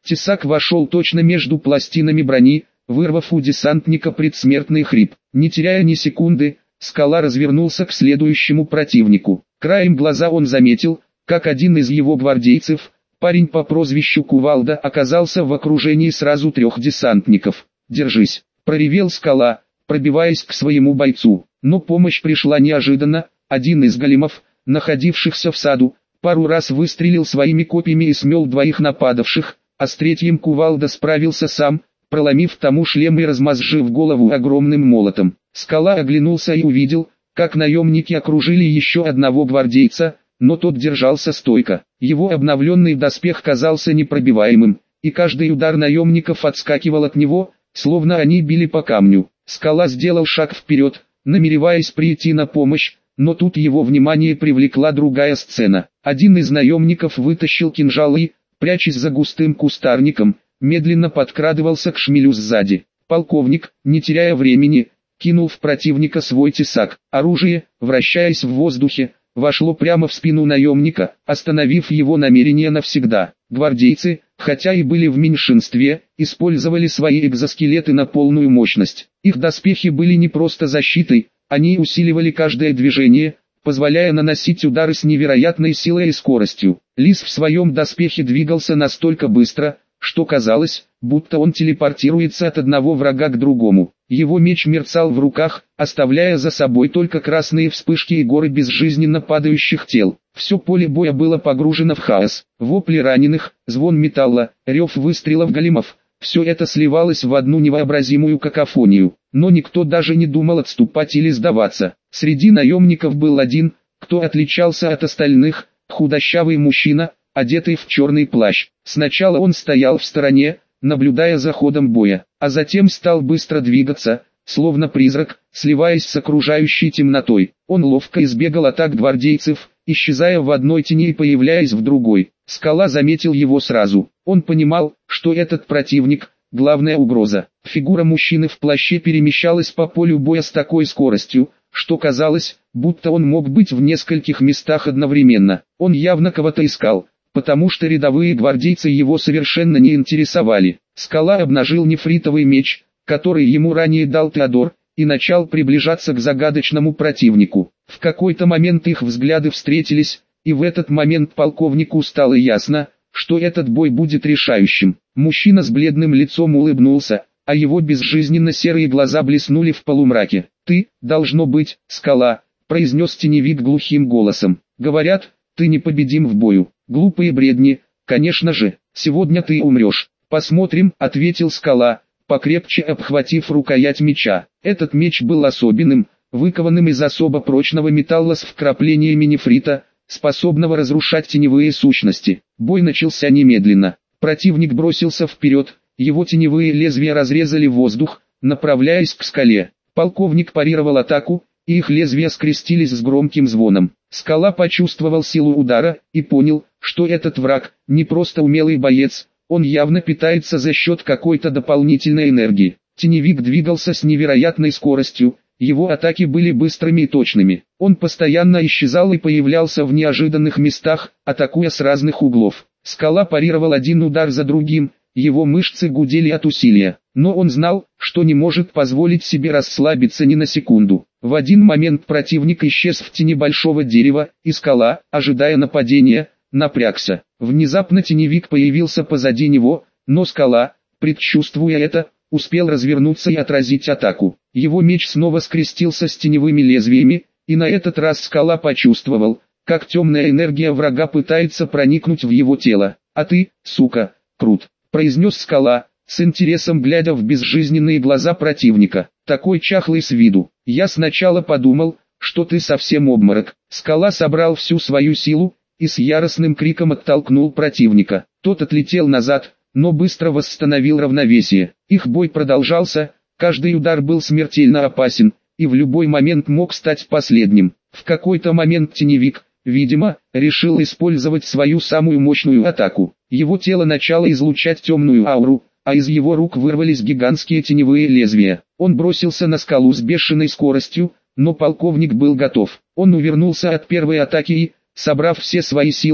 Тесак вошел точно между пластинами брони, вырвав у десантника предсмертный хрип. Не теряя ни секунды, Скала развернулся к следующему противнику. Краем глаза он заметил, как один из его гвардейцев, парень по прозвищу Кувалда, оказался в окружении сразу трех десантников. «Держись!» – проревел Скала, пробиваясь к своему бойцу. Но помощь пришла неожиданно. Один из големов, находившихся в саду, пару раз выстрелил своими копьями и смел двоих нападавших, а с третьим Кувалда справился сам, проломив тому шлем и размозжив голову огромным молотом. Скала оглянулся и увидел, как наемники окружили еще одного гвардейца, но тот держался стойко. Его обновленный доспех казался непробиваемым, и каждый удар наемников отскакивал от него, словно они били по камню. Скала сделал шаг вперед, намереваясь прийти на помощь, но тут его внимание привлекла другая сцена. Один из наемников вытащил кинжал и, прячась за густым кустарником, медленно подкрадывался к шмелю сзади. Полковник, не теряя времени, кинул в противника свой тесак. Оружие, вращаясь в воздухе, вошло прямо в спину наемника, остановив его намерение навсегда. Гвардейцы, хотя и были в меньшинстве, использовали свои экзоскелеты на полную мощность. Их доспехи были не просто защитой, они усиливали каждое движение, позволяя наносить удары с невероятной силой и скоростью. Лис в своем доспехе двигался настолько быстро, что казалось, будто он телепортируется от одного врага к другому. Его меч мерцал в руках, оставляя за собой только красные вспышки и горы безжизненно падающих тел. Все поле боя было погружено в хаос. Вопли раненых, звон металла, рев выстрелов големов. Все это сливалось в одну невообразимую какофонию. Но никто даже не думал отступать или сдаваться. Среди наемников был один, кто отличался от остальных, худощавый мужчина, одетый в черный плащ. Сначала он стоял в стороне, наблюдая за ходом боя, а затем стал быстро двигаться, словно призрак, сливаясь с окружающей темнотой. Он ловко избегал атак гвардейцев, исчезая в одной тени и появляясь в другой. Скала заметил его сразу. Он понимал, что этот противник – главная угроза. Фигура мужчины в плаще перемещалась по полю боя с такой скоростью, что казалось, будто он мог быть в нескольких местах одновременно. Он явно кого-то искал, потому что рядовые гвардейцы его совершенно не интересовали. Скала обнажил нефритовый меч, который ему ранее дал Теодор, и начал приближаться к загадочному противнику. В какой-то момент их взгляды встретились, и в этот момент полковнику стало ясно, что этот бой будет решающим. Мужчина с бледным лицом улыбнулся, а его безжизненно-серые глаза блеснули в полумраке. «Ты, должно быть, Скала», — произнес теневик глухим голосом. «Говорят, ты непобедим в бою». «Глупые бредни, конечно же, сегодня ты умрешь». «Посмотрим», — ответил Скала, покрепче обхватив рукоять меча. Этот меч был особенным, выкованным из особо прочного металла с вкраплениями нефрита, способного разрушать теневые сущности. Бой начался немедленно. Противник бросился вперед, его теневые лезвия разрезали воздух, направляясь к скале. Полковник парировал атаку, и их лезвия скрестились с громким звоном. Скала почувствовал силу удара и понял, что этот враг не просто умелый боец, он явно питается за счет какой-то дополнительной энергии. Теневик двигался с невероятной скоростью, его атаки были быстрыми и точными. Он постоянно исчезал и появлялся в неожиданных местах, атакуя с разных углов. Скала парировал один удар за другим, его мышцы гудели от усилия, но он знал, что не может позволить себе расслабиться ни на секунду. В один момент противник исчез в тени большого дерева, и Скала, ожидая нападения, напрягся. Внезапно теневик появился позади него, но Скала, предчувствуя это, успел развернуться и отразить атаку. Его меч снова скрестился с теневыми лезвиями, и на этот раз Скала почувствовал, как темная энергия врага пытается проникнуть в его тело. «А ты, сука, крут», — произнес Скала, с интересом глядя в безжизненные глаза противника. «Такой чахлый с виду. Я сначала подумал, что ты совсем обморок». Скала собрал всю свою силу и с яростным криком оттолкнул противника. Тот отлетел назад, но быстро восстановил равновесие. Их бой продолжался, каждый удар был смертельно опасен, и в любой момент мог стать последним. В какой-то момент теневик, видимо, решил использовать свою самую мощную атаку. Его тело начало излучать темную ауру, а из его рук вырвались гигантские теневые лезвия. Он бросился на скалу с бешеной скоростью, но полковник был готов. Он увернулся от первой атаки и, собрав все свои силы,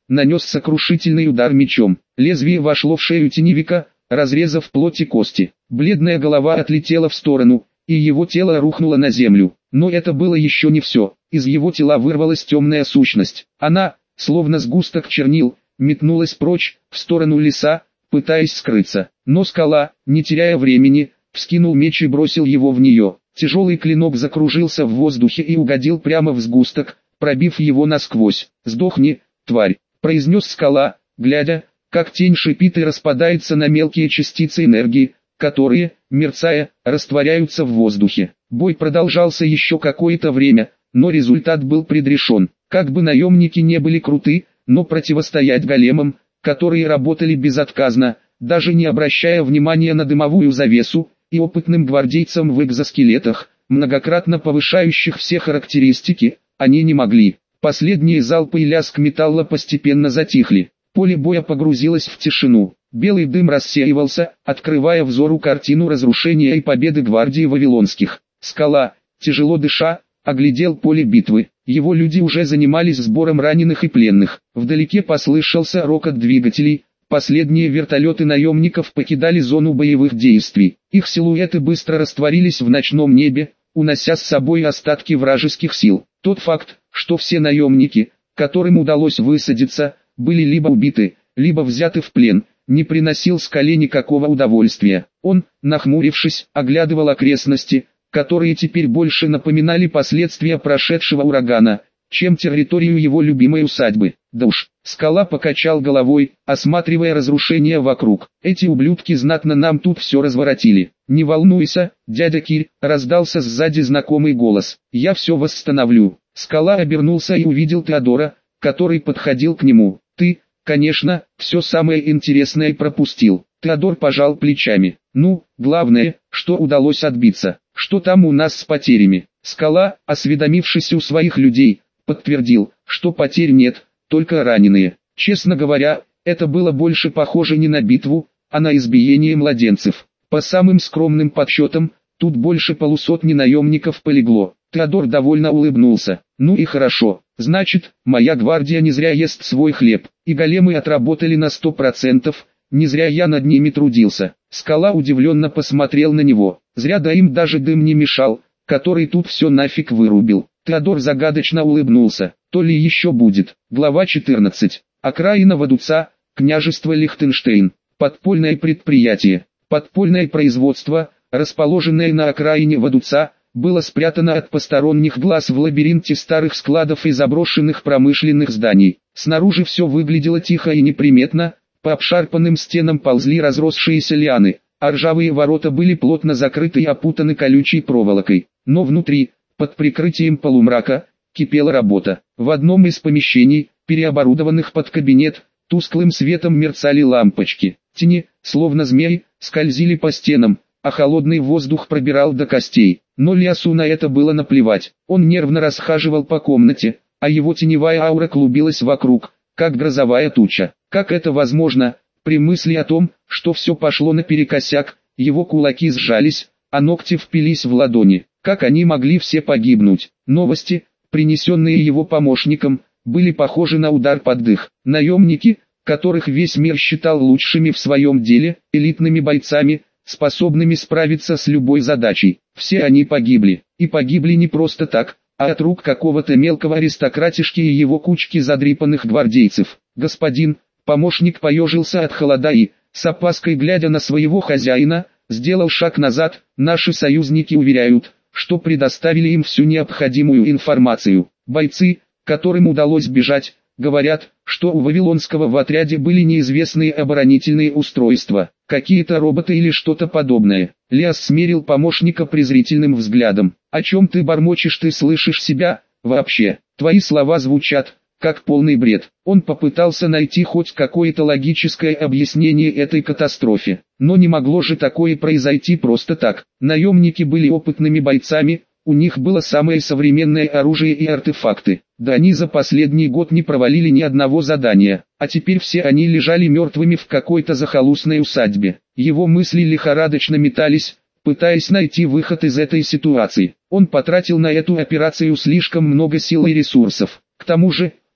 нанес сокрушительный удар мечом. Лезвие вошло в шею теневика, разрезав плоть и кости. Бледная голова отлетела в сторону, и его тело рухнуло на землю. Но это было еще не все. Из его тела вырвалась темная сущность. Она, словно сгусток чернил, метнулась прочь, в сторону леса, пытаясь скрыться. Но скала, не теряя времени, вскинул меч и бросил его в нее. Тяжелый клинок закружился в воздухе и угодил прямо в сгусток, пробив его насквозь. «Сдохни, тварь», — произнес скала, глядя, как тень шипит и распадается на мелкие частицы энергии, которые, мерцая, растворяются в воздухе. Бой продолжался еще какое-то время, но результат был предрешен. Как бы наемники не были круты, но противостоять големам, которые работали безотказно, даже не обращая внимания на дымовую завесу, и опытным гвардейцам в экзоскелетах, многократно повышающих все характеристики, они не могли. Последние залпы и лязг металла постепенно затихли. Поле боя погрузилось в тишину. Белый дым рассеивался, открывая взору картину разрушения и победы гвардии вавилонских. Скала, тяжело дыша, оглядел поле битвы. Его люди уже занимались сбором раненых и пленных. Вдалеке послышался рокот двигателей. Последние вертолеты наемников покидали зону боевых действий. Их силуэты быстро растворились в ночном небе, унося с собой остатки вражеских сил. Тот факт, что все наемники, которым удалось высадиться, были либо убиты, либо взяты в плен, не приносил скале никакого удовольствия. Он, нахмурившись, оглядывал окрестности, которые теперь больше напоминали последствия прошедшего урагана, чем территорию его любимой усадьбы. Да уж, скала покачал головой, осматривая разрушения вокруг. Эти ублюдки знатно нам тут все разворотили. Не волнуйся, дядя Кирь, раздался сзади знакомый голос. Я все восстановлю. Скала обернулся и увидел Теодора, который подходил к нему. Ты, конечно, все самое интересное пропустил. Теодор пожал плечами. Ну, главное, что удалось отбиться. Что там у нас с потерями? Скала, осведомившись у своих людей, подтвердил, что потерь нет, только раненые. Честно говоря, это было больше похоже не на битву, а на избиение младенцев. По самым скромным подсчетам, тут больше полусотни наемников полегло. Теодор довольно улыбнулся. Ну и хорошо, значит, моя гвардия не зря ест свой хлеб, и големы отработали на сто процентов, не зря я над ними трудился. Скала удивленно посмотрел на него. Зря да им даже дым не мешал, который тут все нафиг вырубил. Теодор загадочно улыбнулся. То ли еще будет. Глава четырнадцать. Окраина Вадуца, княжество Лихтенштейн. Подпольное предприятие. Подпольное производство, расположенное на окраине Вадуца, было спрятано от посторонних глаз в лабиринте старых складов и заброшенных промышленных зданий. Снаружи все выглядело тихо и неприметно, по обшарпанным стенам ползли разросшиеся лианы, а ржавые ворота были плотно закрыты и опутаны колючей проволокой. Но внутри, под прикрытием полумрака, кипела работа. В одном из помещений, переоборудованных под кабинет, тусклым светом мерцали лампочки. Тени, словно змеи, скользили по стенам, а холодный воздух пробирал до костей. Но Лясу на это было наплевать. Он нервно расхаживал по комнате, а его теневая аура клубилась вокруг, как грозовая туча. Как это возможно? При мысли о том, что все пошло наперекосяк, его кулаки сжались, а ногти впились в ладони. Как они могли все погибнуть? Новости, принесенные его помощником, были похожи на удар под дых. Наемники, которых весь мир считал лучшими в своем деле, элитными бойцами, способными справиться с любой задачей. Все они погибли. И погибли не просто так, а от рук какого-то мелкого аристократишки и его кучки задрипанных гвардейцев. Господин, помощник поежился от холода и, с опаской глядя на своего хозяина, сделал шаг назад. Наши союзники уверяют, что предоставили им всю необходимую информацию. Бойцы, которым удалось бежать, говорят, что у Вавилонского в отряде были неизвестные оборонительные устройства, какие-то роботы или что-то подобное. Лиас смерил помощника презрительным взглядом. «О чем ты бормочешь, ты слышишь себя, вообще? Твои слова звучат, как полный бред». Он попытался найти хоть какое-то логическое объяснение этой катастрофе. Но не могло же такое произойти просто так. Наемники были опытными бойцами, у них было самое современное оружие и артефакты. Да они за последний год не провалили ни одного задания, а теперь все они лежали мертвыми в какой-то захолустной усадьбе. Его мысли лихорадочно метались, пытаясь найти выход из этой ситуации. Он потратил на эту операцию слишком много сил и ресурсов. К тому же,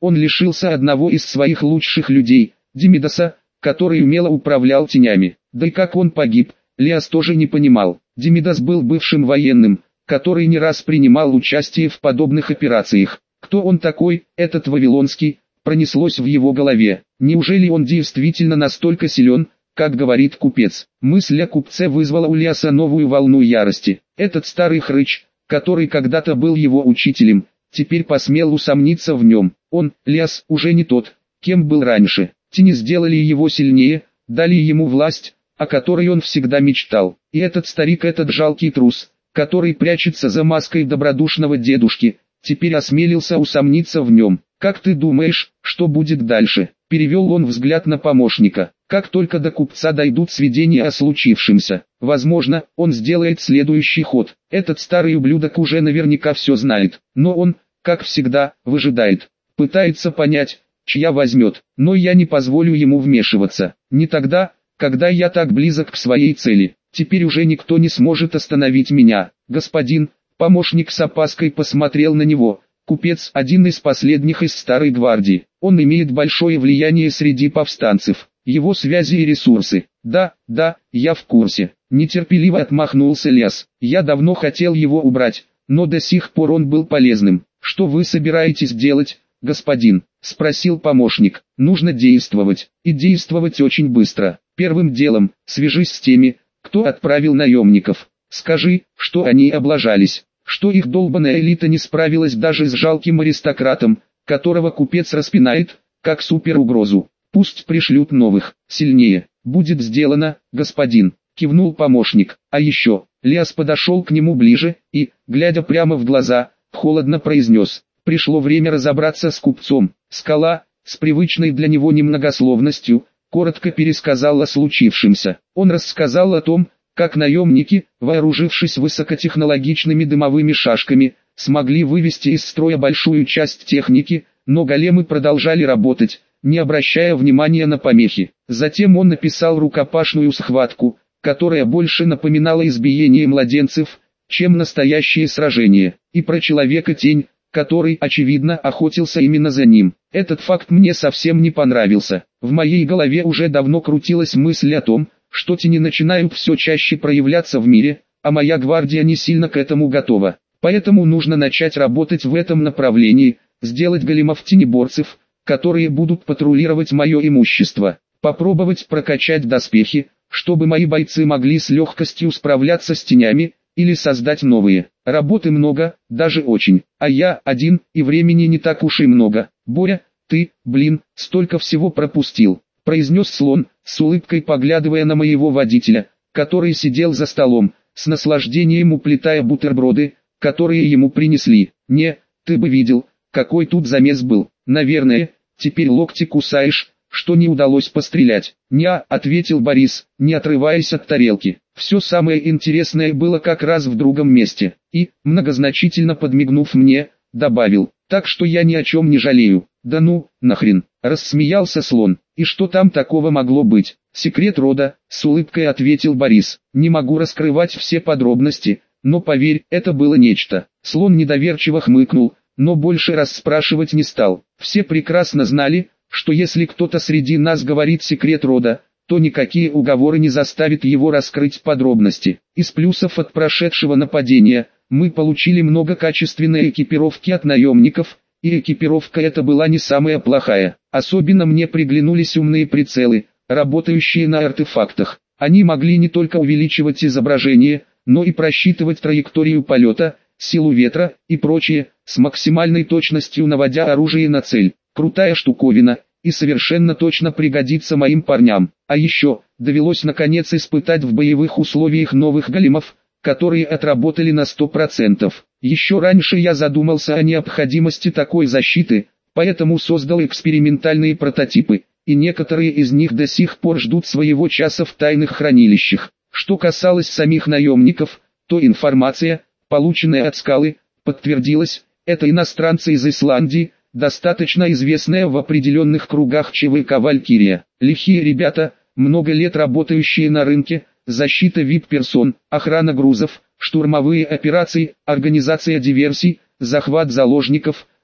Он лишился одного из своих лучших людей, Демидаса, который умело управлял тенями. Да и как он погиб, Лиас тоже не понимал. Демидас был бывшим военным, который не раз принимал участие в подобных операциях. Кто он такой, этот Вавилонский, пронеслось в его голове. Неужели он действительно настолько силен, как говорит купец? Мысль о купце вызвала у Лиаса новую волну ярости. Этот старый хрыч, который когда-то был его учителем, теперь посмел усомниться в нем. Он, Лиас, уже не тот, кем был раньше. Тени сделали его сильнее, дали ему власть, о которой он всегда мечтал. И этот старик, этот жалкий трус, который прячется за маской добродушного дедушки, теперь осмелился усомниться в нем. «Как ты думаешь, что будет дальше?» – перевел он взгляд на помощника. «Как только до купца дойдут сведения о случившемся, возможно, он сделает следующий ход. Этот старый ублюдок уже наверняка все знает, но он, как всегда, выжидает, пытается понять, чья возьмет, но я не позволю ему вмешиваться. Не тогда, когда я так близок к своей цели. Теперь уже никто не сможет остановить меня. Господин». Помощник с опаской посмотрел на него. Купец – один из последних из старой гвардии. Он имеет большое влияние среди повстанцев. Его связи и ресурсы. Да, да, я в курсе. Нетерпеливо отмахнулся Лиас. Я давно хотел его убрать, но до сих пор он был полезным. Что вы собираетесь делать, господин? Спросил помощник. Нужно действовать. И действовать очень быстро. Первым делом, свяжись с теми, кто отправил наемников. Скажи, что они облажались, что их долбаная элита не справилась даже с жалким аристократом, которого купец распинает, как суперугрозу. Пусть пришлют новых, сильнее. Будет сделано, господин, кивнул помощник. А еще, Лиас подошел к нему ближе и, глядя прямо в глаза, холодно произнес: пришло время разобраться с купцом. Скала, с привычной для него немногословностью, коротко пересказал о случившемся. Он рассказал о том, как наемники, вооружившись высокотехнологичными дымовыми шашками, смогли вывести из строя большую часть техники, но големы продолжали работать, не обращая внимания на помехи. Затем он написал рукопашную схватку, которая больше напоминала избиение младенцев, чем настоящее сражение, и про человека-тень, который, очевидно, охотился именно за ним. Этот факт мне совсем не понравился. В моей голове уже давно крутилась мысль о том, что тени начинают все чаще проявляться в мире, а моя гвардия не сильно к этому готова. Поэтому нужно начать работать в этом направлении, сделать големов-тенеборцев, которые будут патрулировать мое имущество, попробовать прокачать доспехи, чтобы мои бойцы могли с легкостью справляться с тенями, или создать новые. Работы много, даже очень, а я один, и времени не так уж и много. Боря, ты, блин, столько всего пропустил, произнес слон, с улыбкой поглядывая на моего водителя, который сидел за столом, с наслаждением уплетая бутерброды, которые ему принесли. Не, ты бы видел, какой тут замес был. Наверное, теперь локти кусаешь, что не удалось пострелять. «Ня», — ответил Борис, не отрываясь от тарелки. Все самое интересное было как раз в другом месте. И, многозначительно подмигнув мне, добавил: так что я ни о чем не жалею. Да ну, нахрен, рассмеялся слон. И что там такого могло быть? Секрет рода, с улыбкой ответил Борис. Не могу раскрывать все подробности, но поверь, это было нечто. Слон недоверчиво хмыкнул, но больше расспрашивать не стал. Все прекрасно знали, что если кто-то среди нас говорит секрет рода, то никакие уговоры не заставят его раскрыть подробности. Из плюсов от прошедшего нападения, мы получили много качественной экипировки от наемников, и экипировка эта была не самая плохая. Особенно мне приглянулись умные прицелы, работающие на артефактах. Они могли не только увеличивать изображение, но и просчитывать траекторию полета, силу ветра и прочее, с максимальной точностью наводя оружие на цель. Крутая штуковина, и совершенно точно пригодится моим парням. А еще, довелось наконец испытать в боевых условиях новых големов, которые отработали на сто процентов. Еще раньше я задумался о необходимости такой защиты, поэтому создал экспериментальные прототипы, и некоторые из них до сих пор ждут своего часа в тайных хранилищах. Что касалось самих наемников, то информация, полученная от скалы, подтвердилась. Это иностранцы из Исландии, достаточно известная в определенных кругах ЧВК «Валькирия». Лихие ребята, много лет работающие на рынке, защита ви ай пи-персон, охрана грузов, штурмовые операции, организация диверсий, захват заложников,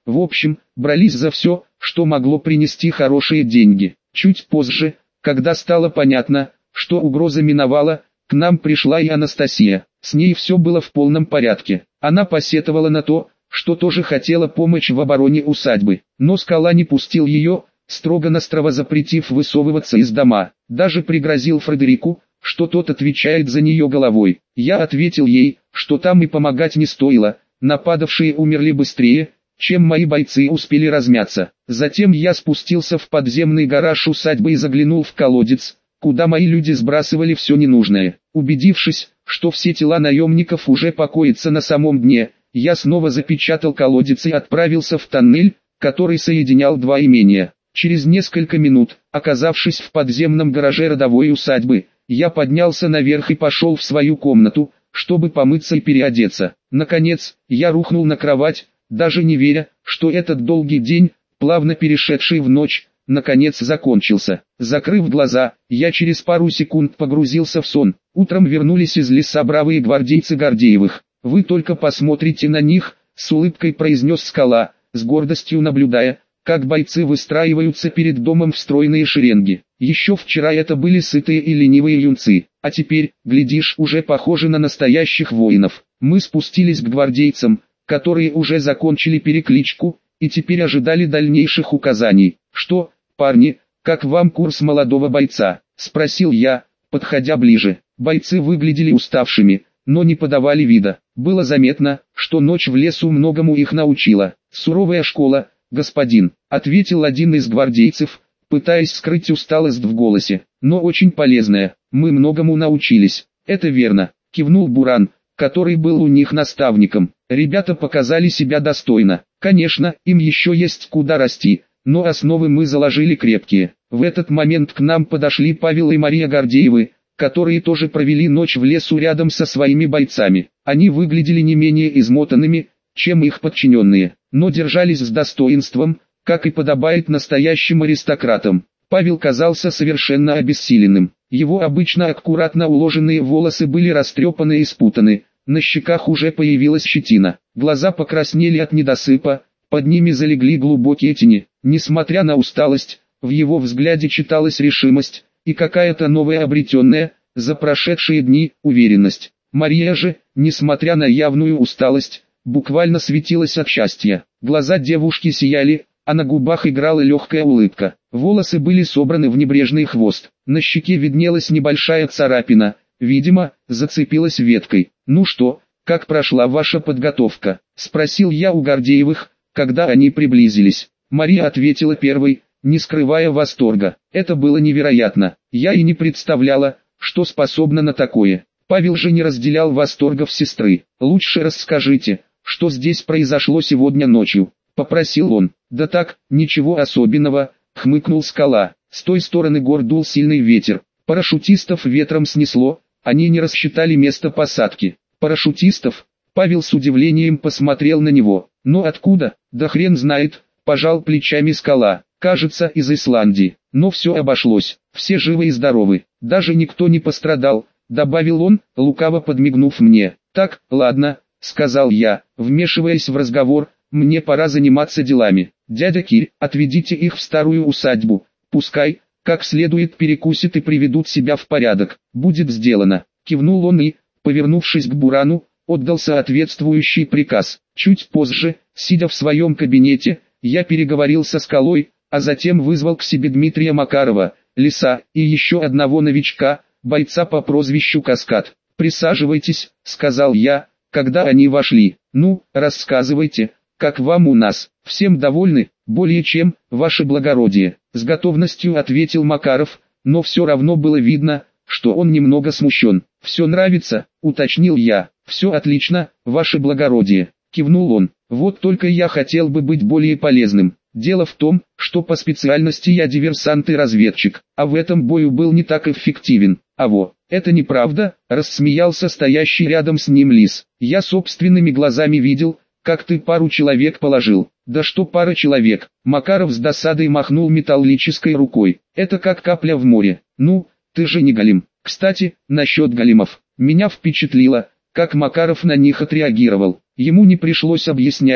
В общем, брались за все, что могло принести хорошие деньги. Чуть позже, когда стало понятно, что угроза миновала, к нам пришла и Анастасия. С ней все было в полном порядке. Она посетовала на то, что тоже хотела помочь в обороне усадьбы, но Скала не пустил ее, строго-настрого запретив высовываться из дома. Даже пригрозил Фредерику, что тот отвечает за нее головой. Я ответил ей, что там и помогать не стоило, нападавшие умерли быстрее, чем мои бойцы успели размяться. Затем я спустился в подземный гараж усадьбы и заглянул в колодец, куда мои люди сбрасывали все ненужное. Убедившись, что все тела наемников уже покоятся на самом дне, я снова запечатал колодец и отправился в тоннель, который соединял два имения. Через несколько минут, оказавшись в подземном гараже родовой усадьбы, я поднялся наверх и пошел в свою комнату, чтобы помыться и переодеться. Наконец, я рухнул на кровать, даже не веря, что этот долгий день, плавно перешедший в ночь, наконец закончился. Закрыв глаза, я через пару секунд погрузился в сон. Утром вернулись из леса бравые гвардейцы Гордеевых. «Вы только посмотрите на них», — с улыбкой произнес Скала, с гордостью наблюдая, как бойцы выстраиваются перед домом в стройные шеренги. Еще вчера это были сытые и ленивые юнцы, а теперь, глядишь, уже похожи на настоящих воинов. Мы спустились к гвардейцам, которые уже закончили перекличку, и теперь ожидали дальнейших указаний. «Что, парни, как вам курс молодого бойца?» — спросил я, подходя ближе. Бойцы выглядели уставшими, но не подавали вида. Было заметно, что ночь в лесу многому их научила. «Суровая школа, господин», — ответил один из гвардейцев, пытаясь скрыть усталость в голосе, «но очень полезная, мы многому научились». «Это верно», — кивнул Буран, который был у них наставником. «Ребята показали себя достойно. Конечно, им еще есть куда расти, но основы мы заложили крепкие». В этот момент к нам подошли Павел и Мария Гордеевы, которые тоже провели ночь в лесу рядом со своими бойцами. Они выглядели не менее измотанными, чем их подчиненные, но держались с достоинством, как и подобает настоящим аристократам. Павел казался совершенно обессиленным. Его обычно аккуратно уложенные волосы были растрепаны и спутаны, на щеках уже появилась щетина, глаза покраснели от недосыпа, под ними залегли глубокие тени. Несмотря на усталость, в его взгляде читалась решимость и какая-то новая обретенная, за прошедшие дни, уверенность. Мария же, несмотря на явную усталость, буквально светилась от счастья. Глаза девушки сияли, а на губах играла легкая улыбка. Волосы были собраны в небрежный хвост. На щеке виднелась небольшая царапина, видимо, зацепилась веткой. «Ну что, как прошла ваша подготовка?» — спросил я у Гордеевых, когда они приблизились. Мария ответила первой, не скрывая восторга. «Это было невероятно. Я и не представляла, что способна на такое». Павел же не разделял восторгов сестры. «Лучше расскажите, что здесь произошло сегодня ночью?» — попросил он. «Да так, ничего особенного», — хмыкнул Скала. С той стороны гор дул сильный ветер. Парашютистов ветром снесло, они не рассчитали место посадки. «Парашютистов?» — Павел с удивлением посмотрел на него. «Но откуда? Да хрен знает», — пожал плечами Скала. «Кажется, из Исландии. Но все обошлось, все живы и здоровы, даже никто не пострадал», — добавил он, лукаво подмигнув мне. «Так, ладно», — сказал я, вмешиваясь в разговор, «мне пора заниматься делами. Дядя Кирь, отведите их в старую усадьбу, пускай, как следует перекусят и приведут себя в порядок». «Будет сделано», — кивнул он и, повернувшись к Бурану, отдал соответствующий приказ. Чуть позже, сидя в своем кабинете, я переговорил со Скалой, а затем вызвал к себе Дмитрия Макарова, Лиса, и еще одного новичка, бойца по прозвищу Каскад. «Присаживайтесь», — сказал я, когда они вошли. «Ну, рассказывайте, как вам у нас? Всем довольны?» «Более чем, ваше благородие», — с готовностью ответил Макаров, но все равно было видно, что он немного смущен. «Все нравится?» — уточнил я. «Все отлично, ваше благородие», — кивнул он. «Вот только я хотел бы быть более полезным. Дело в том, что по специальности я диверсант и разведчик, а в этом бою был не так эффективен». «А во, это неправда», — рассмеялся стоящий рядом с ним Лис. «Я собственными глазами видел, как ты пару человек положил». «Да что пара человек?» — Макаров с досадой махнул металлической рукой. «Это как капля в море. Ну, ты же не голем. Кстати, насчет големов. Меня впечатлило, как Макаров на них отреагировал. Ему не пришлось объяснять,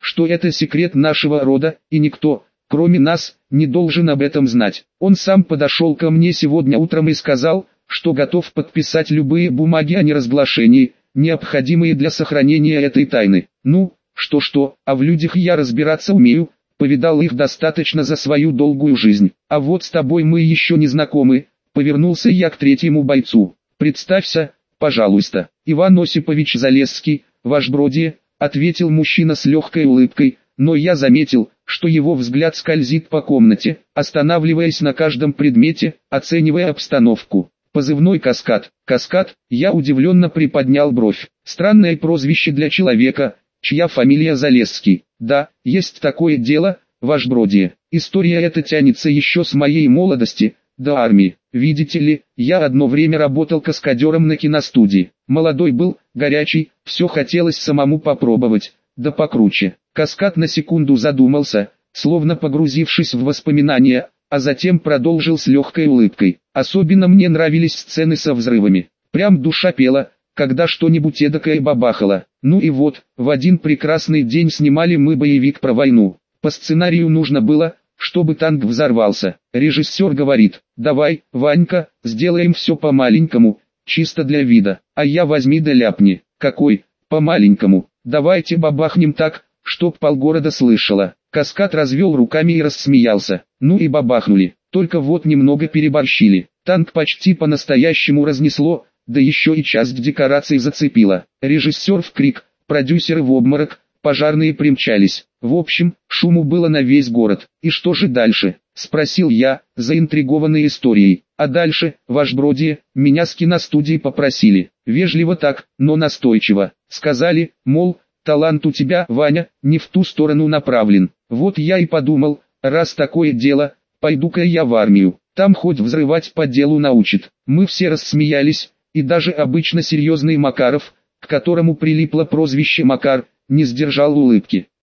что это секрет нашего рода, и никто, кроме нас, не должен об этом знать. Он сам подошел ко мне сегодня утром и сказал, что готов подписать любые бумаги о неразглашении, необходимые для сохранения этой тайны. Ну, что-что, а в людях я разбираться умею, повидал их достаточно за свою долгую жизнь. А вот с тобой мы еще не знакомы, повернулся я к третьему бойцу. Представься, пожалуйста. Иван Осипович Залесский, ваш бродие, ответил мужчина с легкой улыбкой, но я заметил, что его взгляд скользит по комнате, останавливаясь на каждом предмете, оценивая обстановку. Позывной «Каскад». «Каскад», я удивленно приподнял бровь. Странное прозвище для человека, чья фамилия Залесский. Да, есть такое дело, ваш бродие. История эта тянется еще с моей молодости, до армии. Видите ли, я одно время работал каскадером на киностудии. Молодой был, горячий, все хотелось самому попробовать, да покруче. Каскад на секунду задумался, словно погрузившись в воспоминания, а затем продолжил с легкой улыбкой. Особенно мне нравились сцены со взрывами. Прям душа пела, когда что-нибудь эдакое бабахало. Ну и вот, в один прекрасный день снимали мы боевик про войну. По сценарию нужно было, чтобы танк взорвался. Режиссер говорит: давай, Ванька, сделаем все по-маленькому, чисто для вида. А я возьми да ляпни. Какой, по-маленькому? Давайте бабахнем так, чтоб полгорода слышало. Каскад развел руками и рассмеялся. Ну и бабахнули, только вот немного переборщили. Танк почти по-настоящему разнесло, да еще и часть декораций зацепило. Режиссер в крик, продюсеры в обморок, пожарные примчались. В общем, шуму было на весь город. И что же дальше? Спросил я, заинтригованный историей. А дальше, ваш бродие, меня с киностудии попросили. Вежливо так, но настойчиво. Сказали, мол, талант у тебя, Ваня, не в ту сторону направлен. Вот я и подумал, раз такое дело, пойду-ка я в армию. Там хоть взрывать по делу научат. Мы все рассмеялись, и даже обычно серьезный Макаров, к которому прилипло прозвище Макар, не сдержал улыбки.